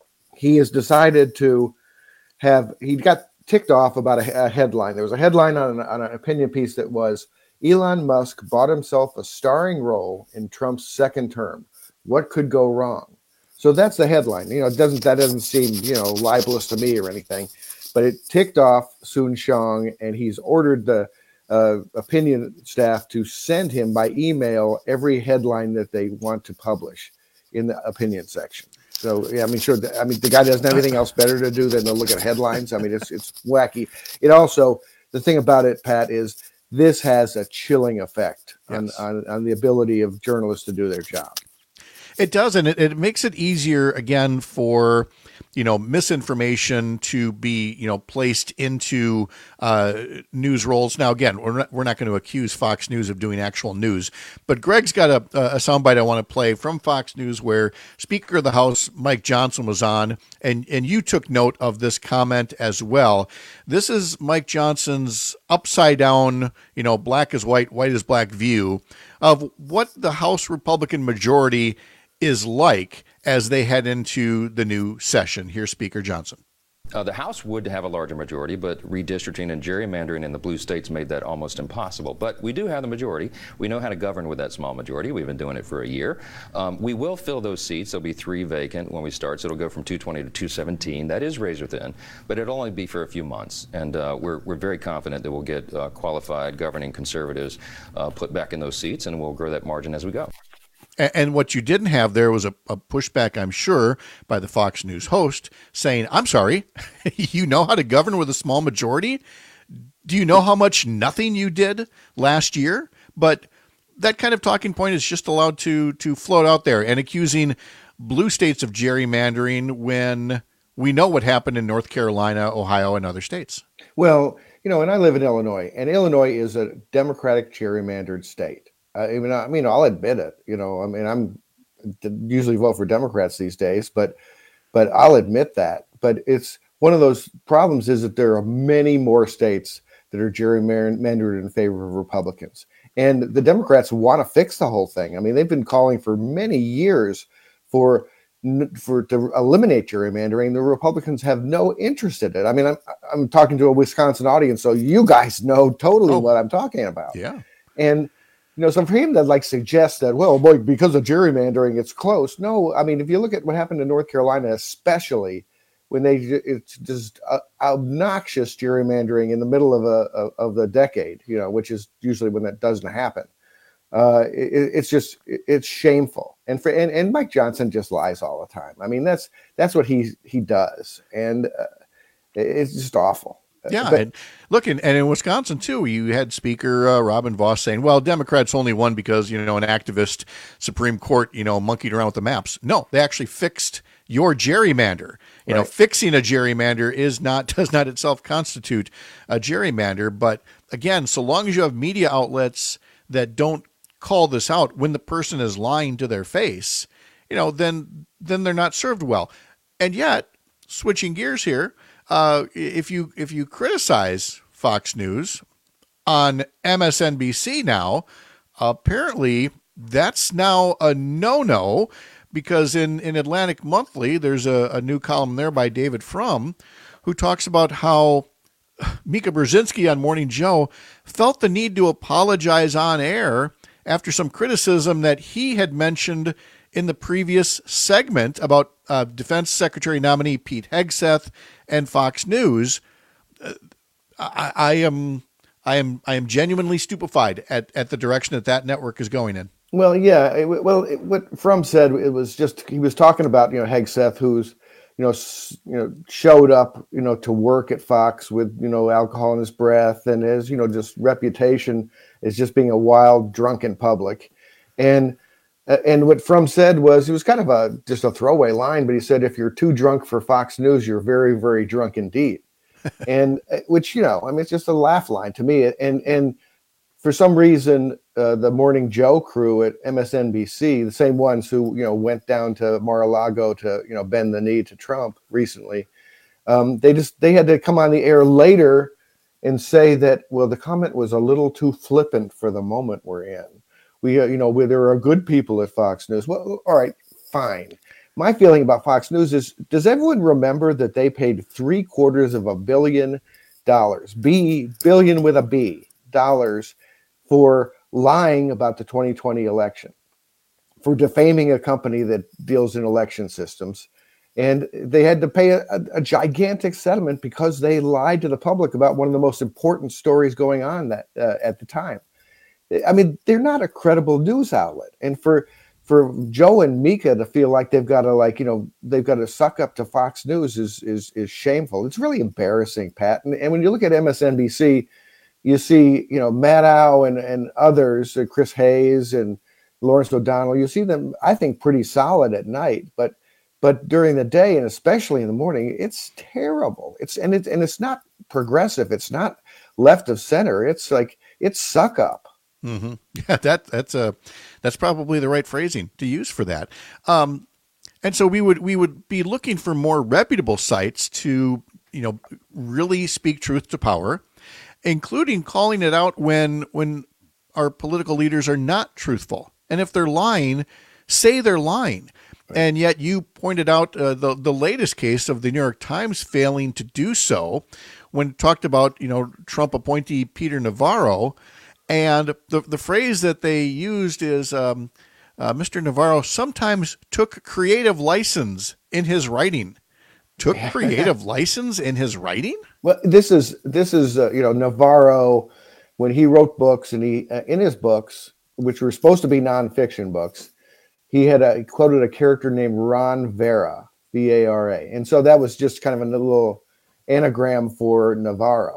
S3: he has decided to have, he got ticked off about a, a headline. There was a headline on an, on an opinion piece that was, Elon Musk bought himself a starring role in Trump's second term. What could go wrong? So that's the headline. You know, it doesn't that doesn't seem, you know, libelous to me or anything, but it ticked off Soon-Shiong, and he's ordered the uh, opinion staff to send him by email every headline that they want to publish in the opinion section. So yeah, I mean, sure. I mean, the guy doesn't have anything else better to do than to look at headlines. I mean, it's it's wacky. It also, the thing about it, Pat, is this has a chilling effect on, yes. on, on the ability of journalists to do their job.
S16: It does, and it, it makes it easier, again, for, you know, misinformation to be, you know, placed into uh, news roles. Now, again, we're not, we're not going to accuse Fox News of doing actual news, but Greg's got a, a soundbite I want to play from Fox News where Speaker of the House Mike Johnson was on, and, and you took note of this comment as well. This is Mike Johnson's upside down, you know, black is white, white is black view of what the House Republican majority is like as they head into the new session. Here's Speaker Johnson.
S8: Uh, the House would have a larger majority, but redistricting and gerrymandering in the blue states made that almost impossible. But we do have the majority. We know how to govern with that small majority. We've been doing it for a year. Um, we will fill those seats. There'll be three vacant when we start, so it'll go from two twenty to two seventeen. That is razor thin, but it'll only be for a few months. And uh, we're, we're very confident that we'll get uh, qualified governing conservatives uh, put back in those seats, and we'll grow that margin as we go.
S16: And what you didn't have there was a, a pushback, I'm sure, by the Fox News host saying, I'm sorry, you know how to govern with a small majority? Do you know how much nothing you did last year? But that kind of talking point is just allowed to to float out there, and accusing blue states of gerrymandering when we know what happened in North Carolina, Ohio, and other states.
S3: Well, you know, and I live in Illinois, and Illinois is a Democratic gerrymandered state. I mean, I mean, I'll admit it. You know, I mean, I'm usually vote for Democrats these days, but but I'll admit that. But it's one of those problems is that there are many more states that are gerrymandered in favor of Republicans, and the Democrats want to fix the whole thing. I mean, they've been calling for many years for for to eliminate gerrymandering. The Republicans have no interest in it. I mean, I'm I'm talking to a Wisconsin audience, so you guys know totally oh, what I'm talking about.
S16: Yeah,
S3: and. You know, so for him to like suggest that, well, boy, because of gerrymandering, it's close. No, I mean, if you look at what happened in North Carolina, especially when they it's just uh, obnoxious gerrymandering in the middle of a of the decade, you know, which is usually when that doesn't happen. Uh, it, it's just it's shameful, and for and, and Mike Johnson just lies all the time. I mean, that's that's what he he does, and uh, it's just awful.
S16: Yeah,
S3: But,
S16: and look, and, and in Wisconsin too, you had Speaker uh, Robin Vos saying, "Well, Democrats only won because you know an activist Supreme Court you know monkeyed around with the maps." No, they actually fixed your gerrymander. You right. know, fixing a gerrymander is not does not itself constitute a gerrymander. But again, so long as you have media outlets that don't call this out when the person is lying to their face, you know, then then they're not served well. And yet, switching gears here. Uh, if you if you criticize Fox News on M S N B C now, apparently that's now a no-no because in, in Atlantic Monthly, there's a, a new column there by David Frum who talks about how Mika Brzezinski on Morning Joe felt the need to apologize on air after some criticism that he had mentioned in the previous segment about uh, Defense Secretary nominee Pete Hegseth and Fox News. Uh, I, I am, I am, I am genuinely stupefied at, at the direction that that network is going in.
S3: Well, yeah. It, well, it, what Frum said, it was just he was talking about you know Hegseth, who's you know s- you know showed up you know to work at Fox with you know alcohol in his breath and his you know just reputation as just being a wild drunken public, and. And what Frum said was, it was kind of a just a throwaway line, but he said, if you're too drunk for Fox News, you're very, very drunk indeed. and which, you know, I mean, it's just a laugh line to me. And and for some reason, uh, the Morning Joe crew at M S N B C, the same ones who, you know, went down to Mar-a-Lago to, you know, bend the knee to Trump recently, um, they just they had to come on the air later and say that, well, the comment was a little too flippant for the moment we're in. We, uh, you know, where there are good people at Fox News. Well, all right, fine. My feeling about Fox News is, does everyone remember that they paid three quarters of a billion dollars, B, billion with a B, dollars for lying about the twenty twenty election, for defaming a company that deals in election systems. And they had to pay a, a, a gigantic settlement because they lied to the public about one of the most important stories going on that uh, at the time. I mean, they're not a credible news outlet. And for for Joe and Mika to feel like they've got to like, you know, they've got to suck up to Fox News is is is shameful. It's really embarrassing, Pat. And, and when you look at M S N B C, you see, you know, Maddow and, and others, uh, Chris Hayes and Lawrence O'Donnell, you see them, I think, pretty solid at night. But but during the day and especially in the morning, it's terrible. It's and it's and it's not progressive. It's not left of center. It's like it's suck up.
S16: Mm-hmm. Yeah, that that's a that's probably the right phrasing to use for that. Um, and so we would we would be looking for more reputable sites to you know really speak truth to power, including calling it out when when our political leaders are not truthful, and if they're lying, say they're lying. Right. And yet you pointed out uh, the the latest case of the New York Times failing to do so when it talked about you know Trump appointee Peter Navarro. And the the phrase that they used is um, uh, Mister Navarro sometimes took creative license in his writing. Took creative license in his writing?
S3: Well, this is this is uh, you know Navarro when he wrote books and he uh, in his books, which were supposed to be nonfiction books, he had a, he quoted a character named Ron Vera, V A R A, and so that was just kind of a little anagram for Navarro.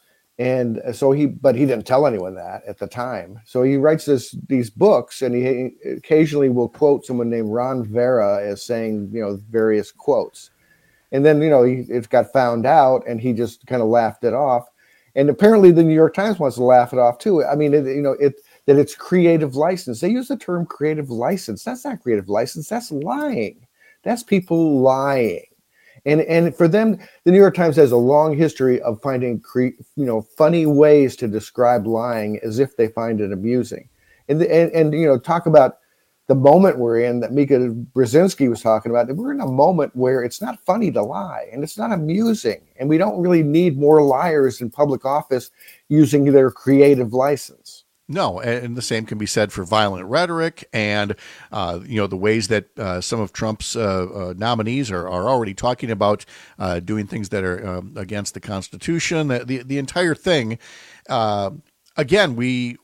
S3: And so he, but he didn't tell anyone that at the time. So he writes this these books, and he occasionally will quote someone named Ron Vera as saying, you know, various quotes. And then, you know, he, it got found out, and he just kind of laughed it off. And apparently, the New York Times wants to laugh it off too. I mean, it, you know, it that it's creative license. They use the term creative license. That's not creative license. That's lying. That's people lying. And and for them, the New York Times has a long history of finding cre- you know funny ways to describe lying as if they find it amusing. And the, and, and you know talk about the moment we're in that Mika Brzezinski was talking about. That we're in a moment where it's not funny to lie and it's not amusing, and we don't really need more liars in public office using their creative license.
S16: No, and the same can be said for violent rhetoric and, uh, you know, the ways that uh, some of Trump's uh, uh, nominees are, are already talking about uh, doing things that are um, against the Constitution, the, the, the entire thing. Uh, again, we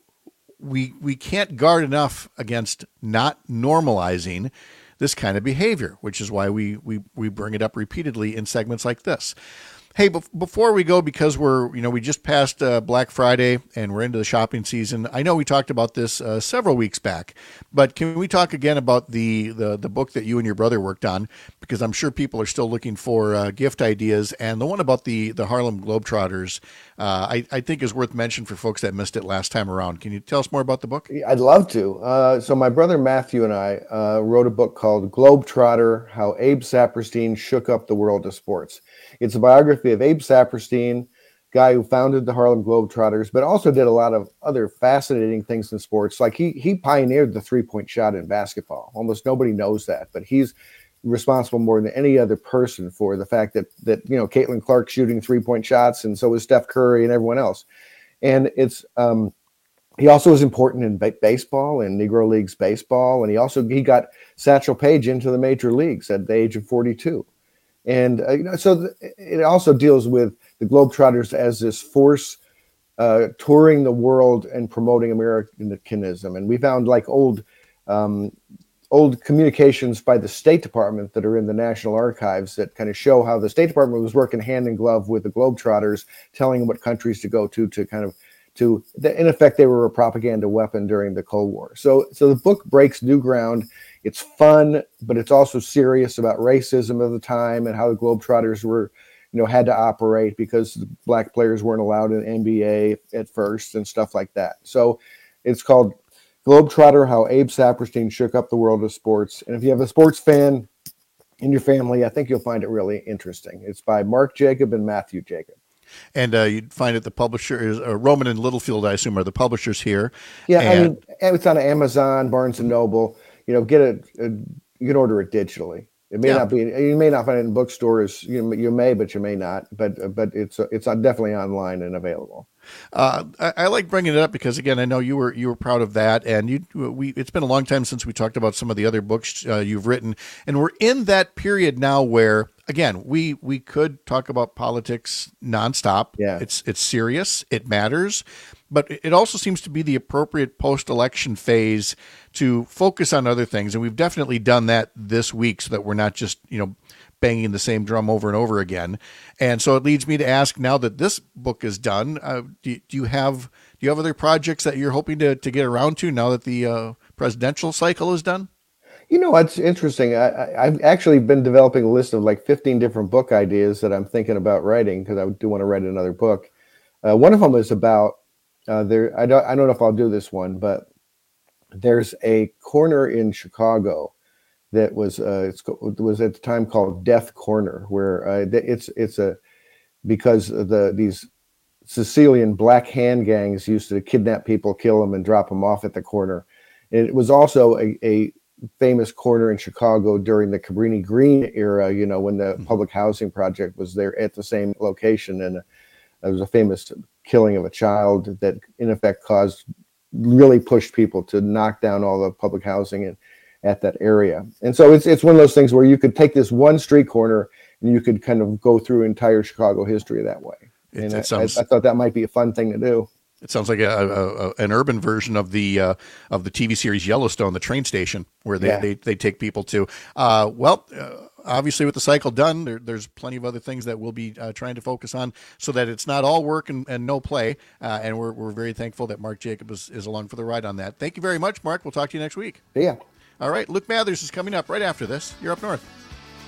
S16: we we can't guard enough against not normalizing this kind of behavior, which is why we we, we bring it up repeatedly in segments like this. Hey, be- before we go, because we're, you know, we just passed uh, Black Friday and we're into the shopping season. I know we talked about this uh, several weeks back, but can we talk again about the, the, the book that you and your brother worked on? Because I'm sure people are still looking for uh, gift ideas. And the one about the, the Harlem Globetrotters, uh, I, I think is worth mention for folks that missed it last time around. Can you tell us more about the book?
S3: I'd love to. Uh, so my brother Matthew and I uh, wrote a book called Globetrotter, How Abe Saperstein Shook Up the World of Sports. It's a biography of Abe Saperstein, guy who founded the Harlem Globetrotters, but also did a lot of other fascinating things in sports. Like he he pioneered the three-point shot in basketball. Almost nobody knows that, but he's responsible more than any other person for the fact that that you know Caitlin Clark shooting three-point shots, and so is Steph Curry and everyone else. And it's um, he also was important in ba- baseball and Negro Leagues baseball, and he also he got Satchel Paige into the major leagues at the age of forty-two. And uh, you know, so th- it also deals with the Globetrotters as this force uh, touring the world and promoting Americanism. And we found like old um, old communications by the State Department that are in the National Archives that kind of show how the State Department was working hand in glove with the Globetrotters, telling them what countries to go to, to kind of to, in effect, they were a propaganda weapon during the Cold War. So, so the book breaks new ground. It's fun, but it's also serious about racism of the time and how the Globetrotters were, you know, had to operate because the black players weren't allowed in N B A at first and stuff like that. So it's called Globetrotter, How Abe Saperstein Shook Up the World of Sports. And if you have a sports fan in your family, I think you'll find it really interesting. It's by Mark Jacob and Matthew Jacob.
S16: And uh, you'd find it, the publisher is uh, Roman and Littlefield, I assume, are the publishers here.
S3: Yeah,
S16: and,
S3: I mean, it's on Amazon, Barnes and Noble. You know, get it. Uh, you can order it digitally. It may yeah. not be. You may not find it in bookstores. You you may, but you may not. But uh, but it's uh, it's definitely online and available.
S16: Uh, I, I like bringing it up because again, I know you were you were proud of that, and you we. It's been a long time since we talked about some of the other books uh, you've written, and we're in that period now where again we we could talk about politics nonstop.
S3: Yeah,
S16: it's it's serious. It matters. But it also seems to be the appropriate post-election phase to focus on other things. And we've definitely done that this week so that we're not just, you know, banging the same drum over and over again. And so it leads me to ask, now that this book is done, uh, do, do you have do you have other projects that you're hoping to, to get around to now that the uh, presidential cycle is done?
S3: You know, it's interesting. I, I, I've actually been developing a list of like fifteen different book ideas that I'm thinking about writing because I do want to write another book. Uh, one of them is about Uh, there, I don't, I don't know if I'll do this one, but there's a corner in Chicago that was, uh, it's, it was at the time called Death Corner, where uh, it's, it's a, because the these Sicilian black hand gangs used to kidnap people, kill them, and drop them off at the corner. And it was also a, a famous corner in Chicago during the Cabrini Green era, you know, when the mm-hmm. public housing project was there at the same location, and uh, there was a famous killing of a child that in effect caused really pushed people to knock down all the public housing in, at that area. And so it's it's one of those things where you could take this one street corner and you could kind of go through entire Chicago history that way.
S16: It,
S3: and
S16: it
S3: I,
S16: sounds,
S3: I, I thought that might be a fun thing to do.
S16: It sounds like a, a, a an urban version of the uh, of the T V series Yellowstone, the train station, where they,
S3: yeah.
S16: they, they take people to. Uh, well, uh, obviously with the cycle done, there, there's plenty of other things that we'll be uh, trying to focus on so that it's not all work and, and no play. Uh, and we're we're very thankful that Mark Jacob is, is along for the ride on that. Thank you very much, Mark. We'll talk to you next week.
S3: Yeah.
S16: All right. Luke Mathers is coming up right after this. You're Up North.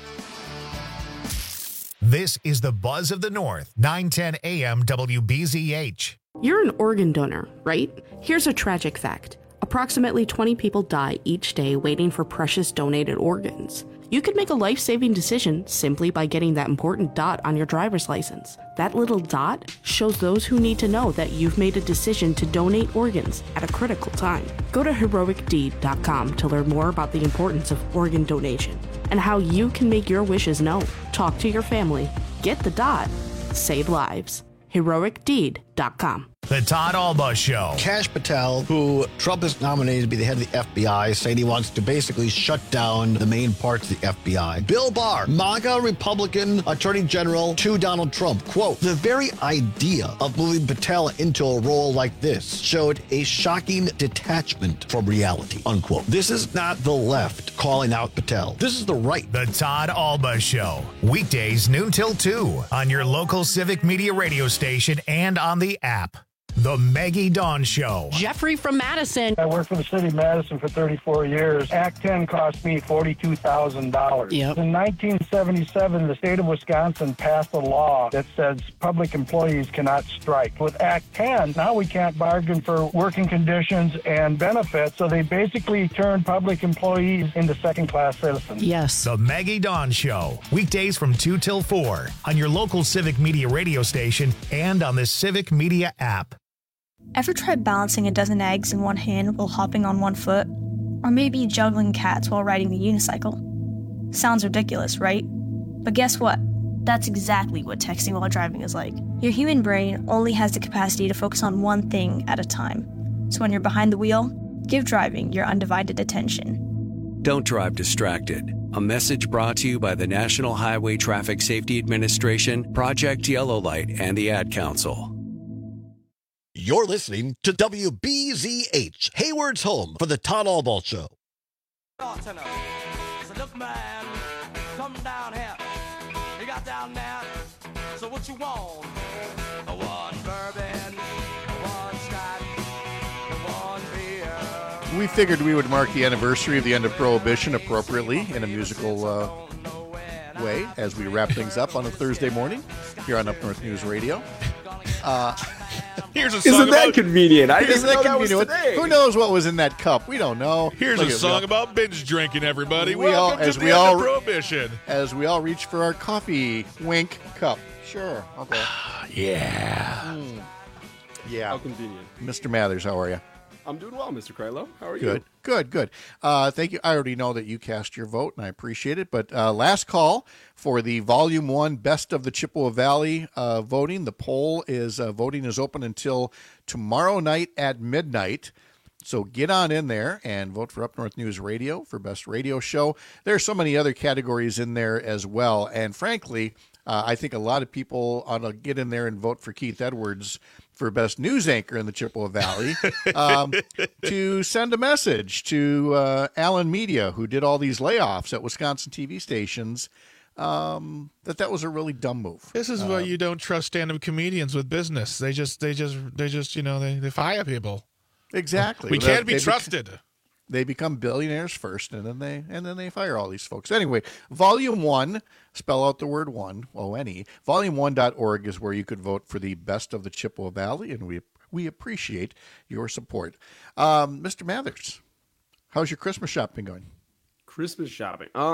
S1: This is the Buzz of the North, nine ten A M W B Z H.
S11: You're an organ donor, right? Here's a tragic fact. Approximately twenty people die each day waiting for precious donated organs. You could make a life-saving decision simply by getting that important dot on your driver's license. That little dot shows those who need to know that you've made a decision to donate organs at a critical time. Go to heroic deed dot com to learn more about the importance of organ donation and how you can make your wishes known. Talk to your family. Get the dot. Save lives. heroic deed dot com.
S1: The Todd Alba Show.
S13: Kash Patel, who Trump has nominated to be the head of the F B I, saying he wants to basically shut down the main parts of the F B I. Bill Barr, MAGA Republican Attorney General to Donald Trump, quote, the very idea of moving Patel into a role like this showed a shocking detachment from reality, unquote. This is not the left calling out Patel. This is the right.
S1: The Todd Alba Show. Weekdays noon till two on your local Civic Media radio station and on the app. The Maggie Dawn Show.
S15: Jeffrey from Madison.
S17: I worked for the city of Madison for thirty-four years. Act ten cost me forty-two thousand dollars.
S15: Yep.
S17: In nineteen seventy-seven, the state of Wisconsin passed a law that says public employees cannot strike. With Act ten, now we can't bargain for working conditions and benefits, so they basically turned public employees into second-class citizens.
S15: Yes.
S1: The Maggie Dawn Show. Weekdays from two till four on your local Civic Media radio station and on the Civic Media app.
S18: Ever tried balancing a dozen eggs in one hand while hopping on one foot? Or maybe juggling cats while riding a unicycle? Sounds ridiculous, right? But guess what? That's exactly what texting while driving is like. Your human brain only has the capacity to focus on one thing at a time. So when you're behind the wheel, give driving your undivided attention.
S21: Don't drive distracted. A message brought to you by the National Highway Traffic Safety Administration, Project Yellow Light, and the Ad Council.
S13: You're listening to W B Z H, Hayward's home for the Todd Alba Show.
S22: So look, man, come down here. You got down there. So what you want? A one bourbon, a one scotch, a one beer.
S16: We figured we would mark the anniversary of the end of Prohibition appropriately in a musical uh, way as we wrap things up on a Thursday morning here on Up North News Radio. Uh,
S23: Here's a song
S16: Isn't that
S23: about,
S16: convenient? I
S23: Isn't
S16: didn't
S23: that
S16: know that was
S23: convenient?
S16: today. Who knows what was in that cup? We don't know.
S23: Here's
S16: Look
S23: a
S16: at-
S23: song about binge drinking, everybody.
S16: We
S23: Welcome
S16: all, as
S23: to the
S16: we
S23: end
S16: all,
S23: of Prohibition.
S16: As we all reach for our coffee wink cup. Sure. Okay.
S23: Yeah.
S16: Mm. Yeah.
S25: How convenient.
S16: Mister Mathers, how are you?
S25: I'm doing well, Mister Krylo. How are you?
S16: Good, good, good. Uh, thank you. I already know that you cast your vote, and I appreciate it. But uh, last call for the Volume One Best of the Chippewa Valley uh, voting. The poll is uh, voting is open until tomorrow night at midnight. So get on in there and vote for Up North News Radio for Best Radio Show. There are so many other categories in there as well. And frankly, uh, I think a lot of people ought to get in there and vote for Keith Edwards for Best News Anchor in the Chippewa Valley um, to send a message to uh, Allen Media, who did all these layoffs at Wisconsin T V stations, um, that that was a really dumb move.
S23: This is
S16: uh,
S23: why you don't trust stand-up comedians with business. They just, they just, they just, you know, they, they fire people.
S16: Exactly.
S23: We
S16: Well,
S23: can't be
S16: they bec-
S23: trusted.
S16: They become billionaires first, and then they and then they fire all these folks. Anyway, Volume One, spell out the word one, O N E. Volume One dot org is where you could vote for the Best of the Chippewa Valley, and we we appreciate your support. Um, Mister Mathers, how's your Christmas shopping going?
S25: Christmas shopping. Uh,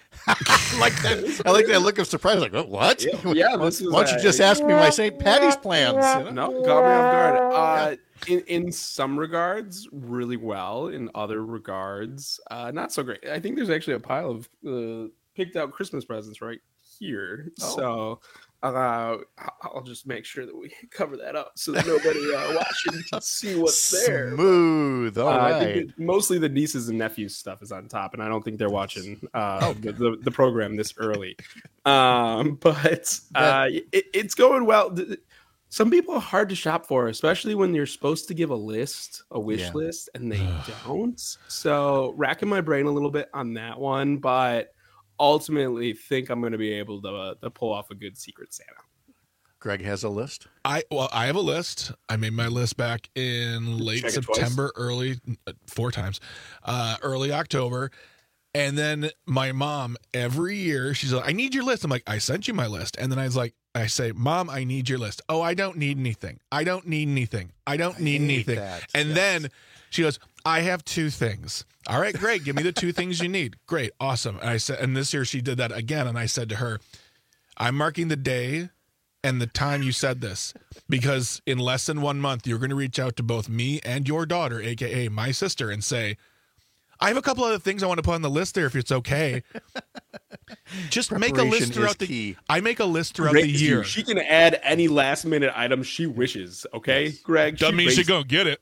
S16: I like that. I like that look of surprise. Like, what?
S25: Yeah, yeah,
S16: why,
S25: this is,
S16: why don't you
S25: uh,
S16: just ask me my Saint Patty's plans? You know?
S25: No, caught me off guard. Uh, in in some regards, really well. In other regards, uh, not so great. I think there's actually a pile of uh, picked out Christmas presents right here.
S16: Oh.
S25: So uh, I'll just make sure that we cover that up so that nobody uh, watching can see what's there.
S16: Smooth. All
S25: Uh, I
S16: right.
S25: think it- mostly the nieces and nephews stuff is on top, and I don't think they're watching uh,
S16: Oh.
S25: the, the, the program this early. Um, but uh, it, it's going well. Th- th- Some people are hard to shop for, especially when you're supposed to give a list, a wish
S16: Yeah.
S25: list, and they don't. So racking my brain a little bit on that one, but ultimately think I'm going to be able to, uh, to pull off a good Secret Santa.
S16: Greg has a list.
S23: I well, I have a list. I made my list back in late
S25: Check it twice?
S23: September, early uh, four times, uh, early October, and then my mom every year she's like, "I need your list." I'm like, "I sent you my list," and then I was like, I say, Mom, I need your list. Oh, I don't need anything. I don't need anything. I don't need anything.
S16: that.
S23: And
S16: Yes.
S23: then she goes, I have two things. All right, great. Give me the two things you need. Great. Awesome. And I said, and this year she did that again. And I said to her, I'm marking the day and the time you said this, because in less than one month, you're going to reach out to both me and your daughter, A K A my sister, and say, I have a couple other things I want to put on the list there if it's okay. Just make a list
S16: Preparation
S23: throughout
S16: is
S23: the
S16: key.
S23: I make a list throughout
S25: Great
S23: the
S25: to
S23: year.
S25: see. She can add any last minute item she wishes. Okay, Greg.
S23: Doesn't mean
S25: raised-
S23: she's going to get it.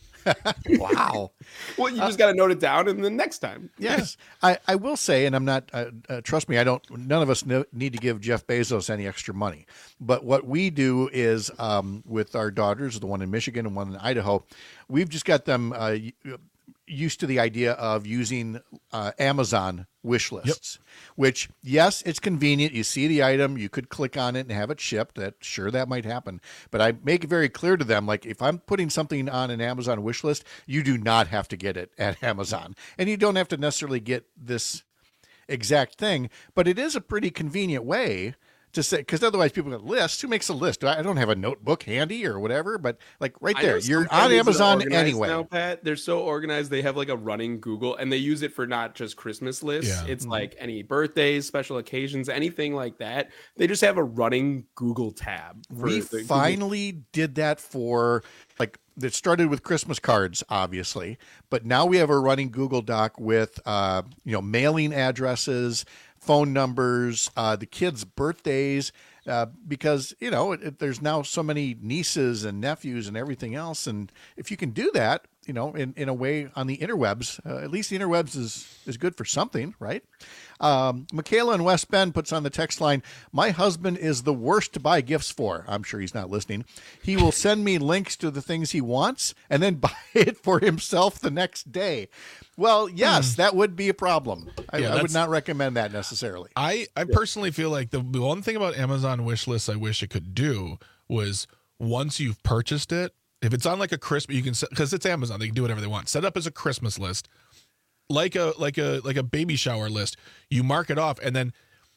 S16: Wow.
S25: Well, you just got to note it down, and then next time.
S16: Yes, I, I will say, and I'm not. Uh, uh, trust me, I don't. None of us know, need to give Jeff Bezos any extra money. But what we do is, um, with our daughters, the one in Michigan and one in Idaho, we've just got them uh, used to the idea of using uh, Amazon wish lists. Yep. Which, yes, it's convenient. You see the item, you could click on it and have it shipped. That sure that might happen. But I make it very clear to them, like if I'm putting something on an Amazon wish list, you do not have to get it at Amazon, and you don't have to necessarily get this exact thing. But it is a pretty convenient way to say, because otherwise people go, list, who makes a list? I don't have a notebook handy or whatever, but like right
S25: I
S16: there,
S25: know some
S16: you're on
S25: families that are
S16: Amazon
S25: organized
S16: anyway.
S25: Now, Pat, they're so organized. They have like a running Google, and they use it for not just Christmas lists.
S23: Yeah.
S25: It's
S16: Mm-hmm.
S25: like any birthdays, special occasions, anything like that. They just have a running Google tab. For
S16: We
S25: the Google-
S16: finally did that for like it started with Christmas cards, obviously, but now we have a running Google Doc with uh, you know mailing addresses, phone numbers, uh, the kids' birthdays, uh, because you know it, it, there's now so many nieces and nephews and everything else, and if you can do that, you know, in, in a way on the interwebs, uh, at least the interwebs is is good for something, right? Um, Michaela in West Bend puts on the text line, my husband is the worst to buy gifts for. I'm sure he's not listening. He will send me links to the things he wants and then buy it for himself the next day. Well, yes, that would be a problem. I,
S23: Yeah,
S16: I would
S23: that's-
S16: not recommend that necessarily.
S23: I, I personally feel like the the one thing about Amazon wish lists I wish it could do was once you've purchased it, if it's on like a Christmas, you can set, because it's Amazon, they can do whatever they want. Set it up as a Christmas list, like a like a like a baby shower list. You mark it off, and then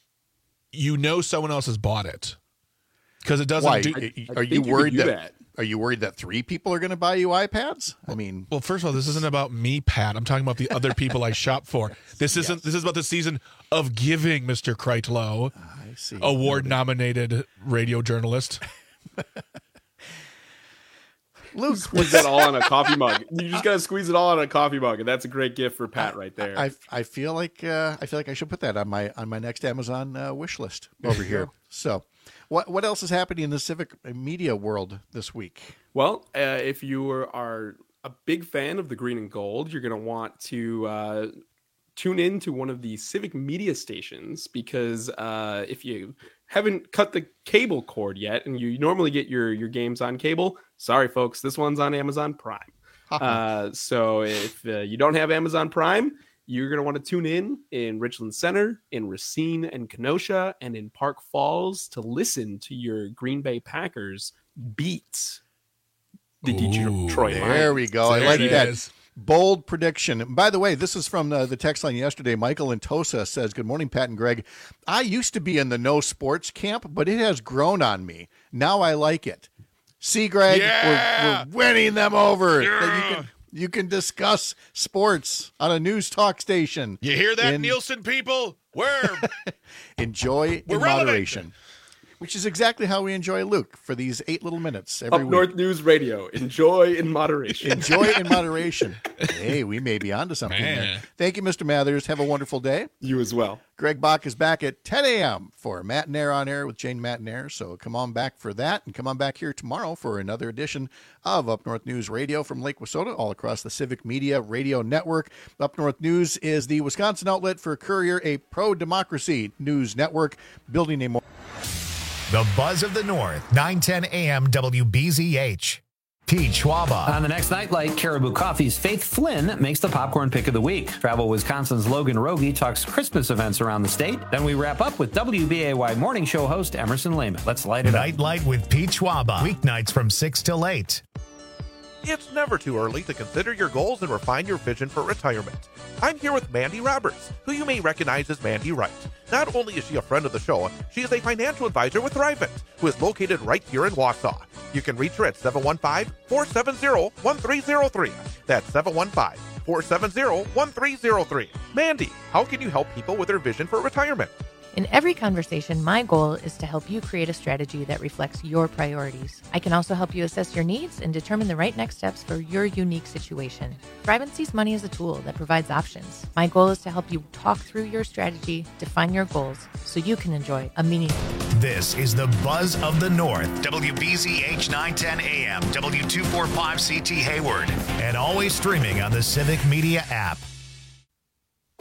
S23: you know someone else has bought it because it doesn't.
S16: Why?
S23: Do,
S16: Are you worried that, are you worried that three people are going to buy you iPads? I mean,
S23: well, first of all, this isn't about me, Pat. I'm talking about the other people I shop for. This isn't.
S16: Yes.
S23: This is about the season of giving, Mister Kreitlow,
S16: I see.
S23: award-nominated radio journalist.
S16: Luke,
S25: squeeze that all on a coffee mug. You just gotta squeeze it all on a coffee mug, and that's a great gift for Pat right there.
S16: I, I feel like uh, I feel like I should put that on my on my next Amazon uh, wish list over here. So, what what else is happening in the civic media world this week?
S25: Well, uh, if you are a big fan of the green and gold, you're going to want to uh, tune in to one of the civic media stations, because uh, if you haven't cut the cable cord yet and you normally get your, your games on cable, sorry, folks, this one's on Amazon Prime. uh, so if uh, you don't have Amazon Prime, you're going to want to tune in in Richland Center, in Racine and Kenosha, and in Park Falls to listen to your Green Bay Packers beat the
S23: Ooh,
S25: Detroit Lions.
S16: There we go. I
S23: There
S16: like
S23: it
S16: that.
S23: is.
S16: Bold prediction. And by the way, this is from uh, the text line yesterday. Michael in Tosa says, good morning, Pat and Greg. I used to be in the no sports camp, but it has grown on me. Now I like it. See, Greg,
S23: Yeah!
S16: we're, we're winning them over.
S23: Yeah!
S16: That you can, you can discuss sports on a news talk station.
S23: You hear that,
S16: In-
S23: Nielsen people? We're
S16: Enjoy
S23: We're
S16: in
S23: relevant.
S16: moderation. Which is exactly how we enjoy Luke for these eight little minutes every
S25: Up
S16: week.
S25: North News Radio. Enjoy in moderation.
S16: Enjoy in moderation. Hey, we may be onto something
S23: Man.
S16: there. Thank you, Mister Mathers. Have a wonderful day.
S25: You as well.
S16: Greg Bach is back at ten a.m. for Matt and Air on Air with Jane Matt and Air. So come on back for that, and come on back here tomorrow for another edition of Up North News Radio from Lake Wissota, all across the Civic Media Radio Network. Up North News is the Wisconsin outlet for Courier, a pro-democracy news network, building a more...
S1: The Buzz of the North, nine ten a.m. W B Z H. Pete Schwaba.
S2: On the next Nightlight, Caribou Coffee's Faith Flynn makes the popcorn pick of the week. Travel Wisconsin's Logan Rogie talks Christmas events around the state. Then we wrap up with W B A Y morning show host Emerson Lehman. Let's light it up.
S1: Nightlight with Pete Schwaba. Weeknights from six till eight.
S4: It's never too early to consider your goals and refine your vision for retirement. I'm here with Mandy Roberts, who you may recognize as Mandy Wright. Not only is she a friend of the show, she is a financial advisor with Thrivent, who is located right here in Wausau. You can reach her at seven one five, four seven zero, one three zero three. That's seven one five, four seven zero, one three zero three. Mandy, how can you help people with their vision for retirement?
S5: In every conversation, my goal is to help you create a strategy that reflects your priorities. I can also help you assess your needs and determine the right next steps for your unique situation. Thrivent sees money as a tool that provides options. My goal is to help you talk through your strategy, define your goals, so you can enjoy a meaningful.
S1: This is the Buzz of the North, W B Z H nine ten A M, W two forty-five C T Hayward, and always streaming on the Civic Media app.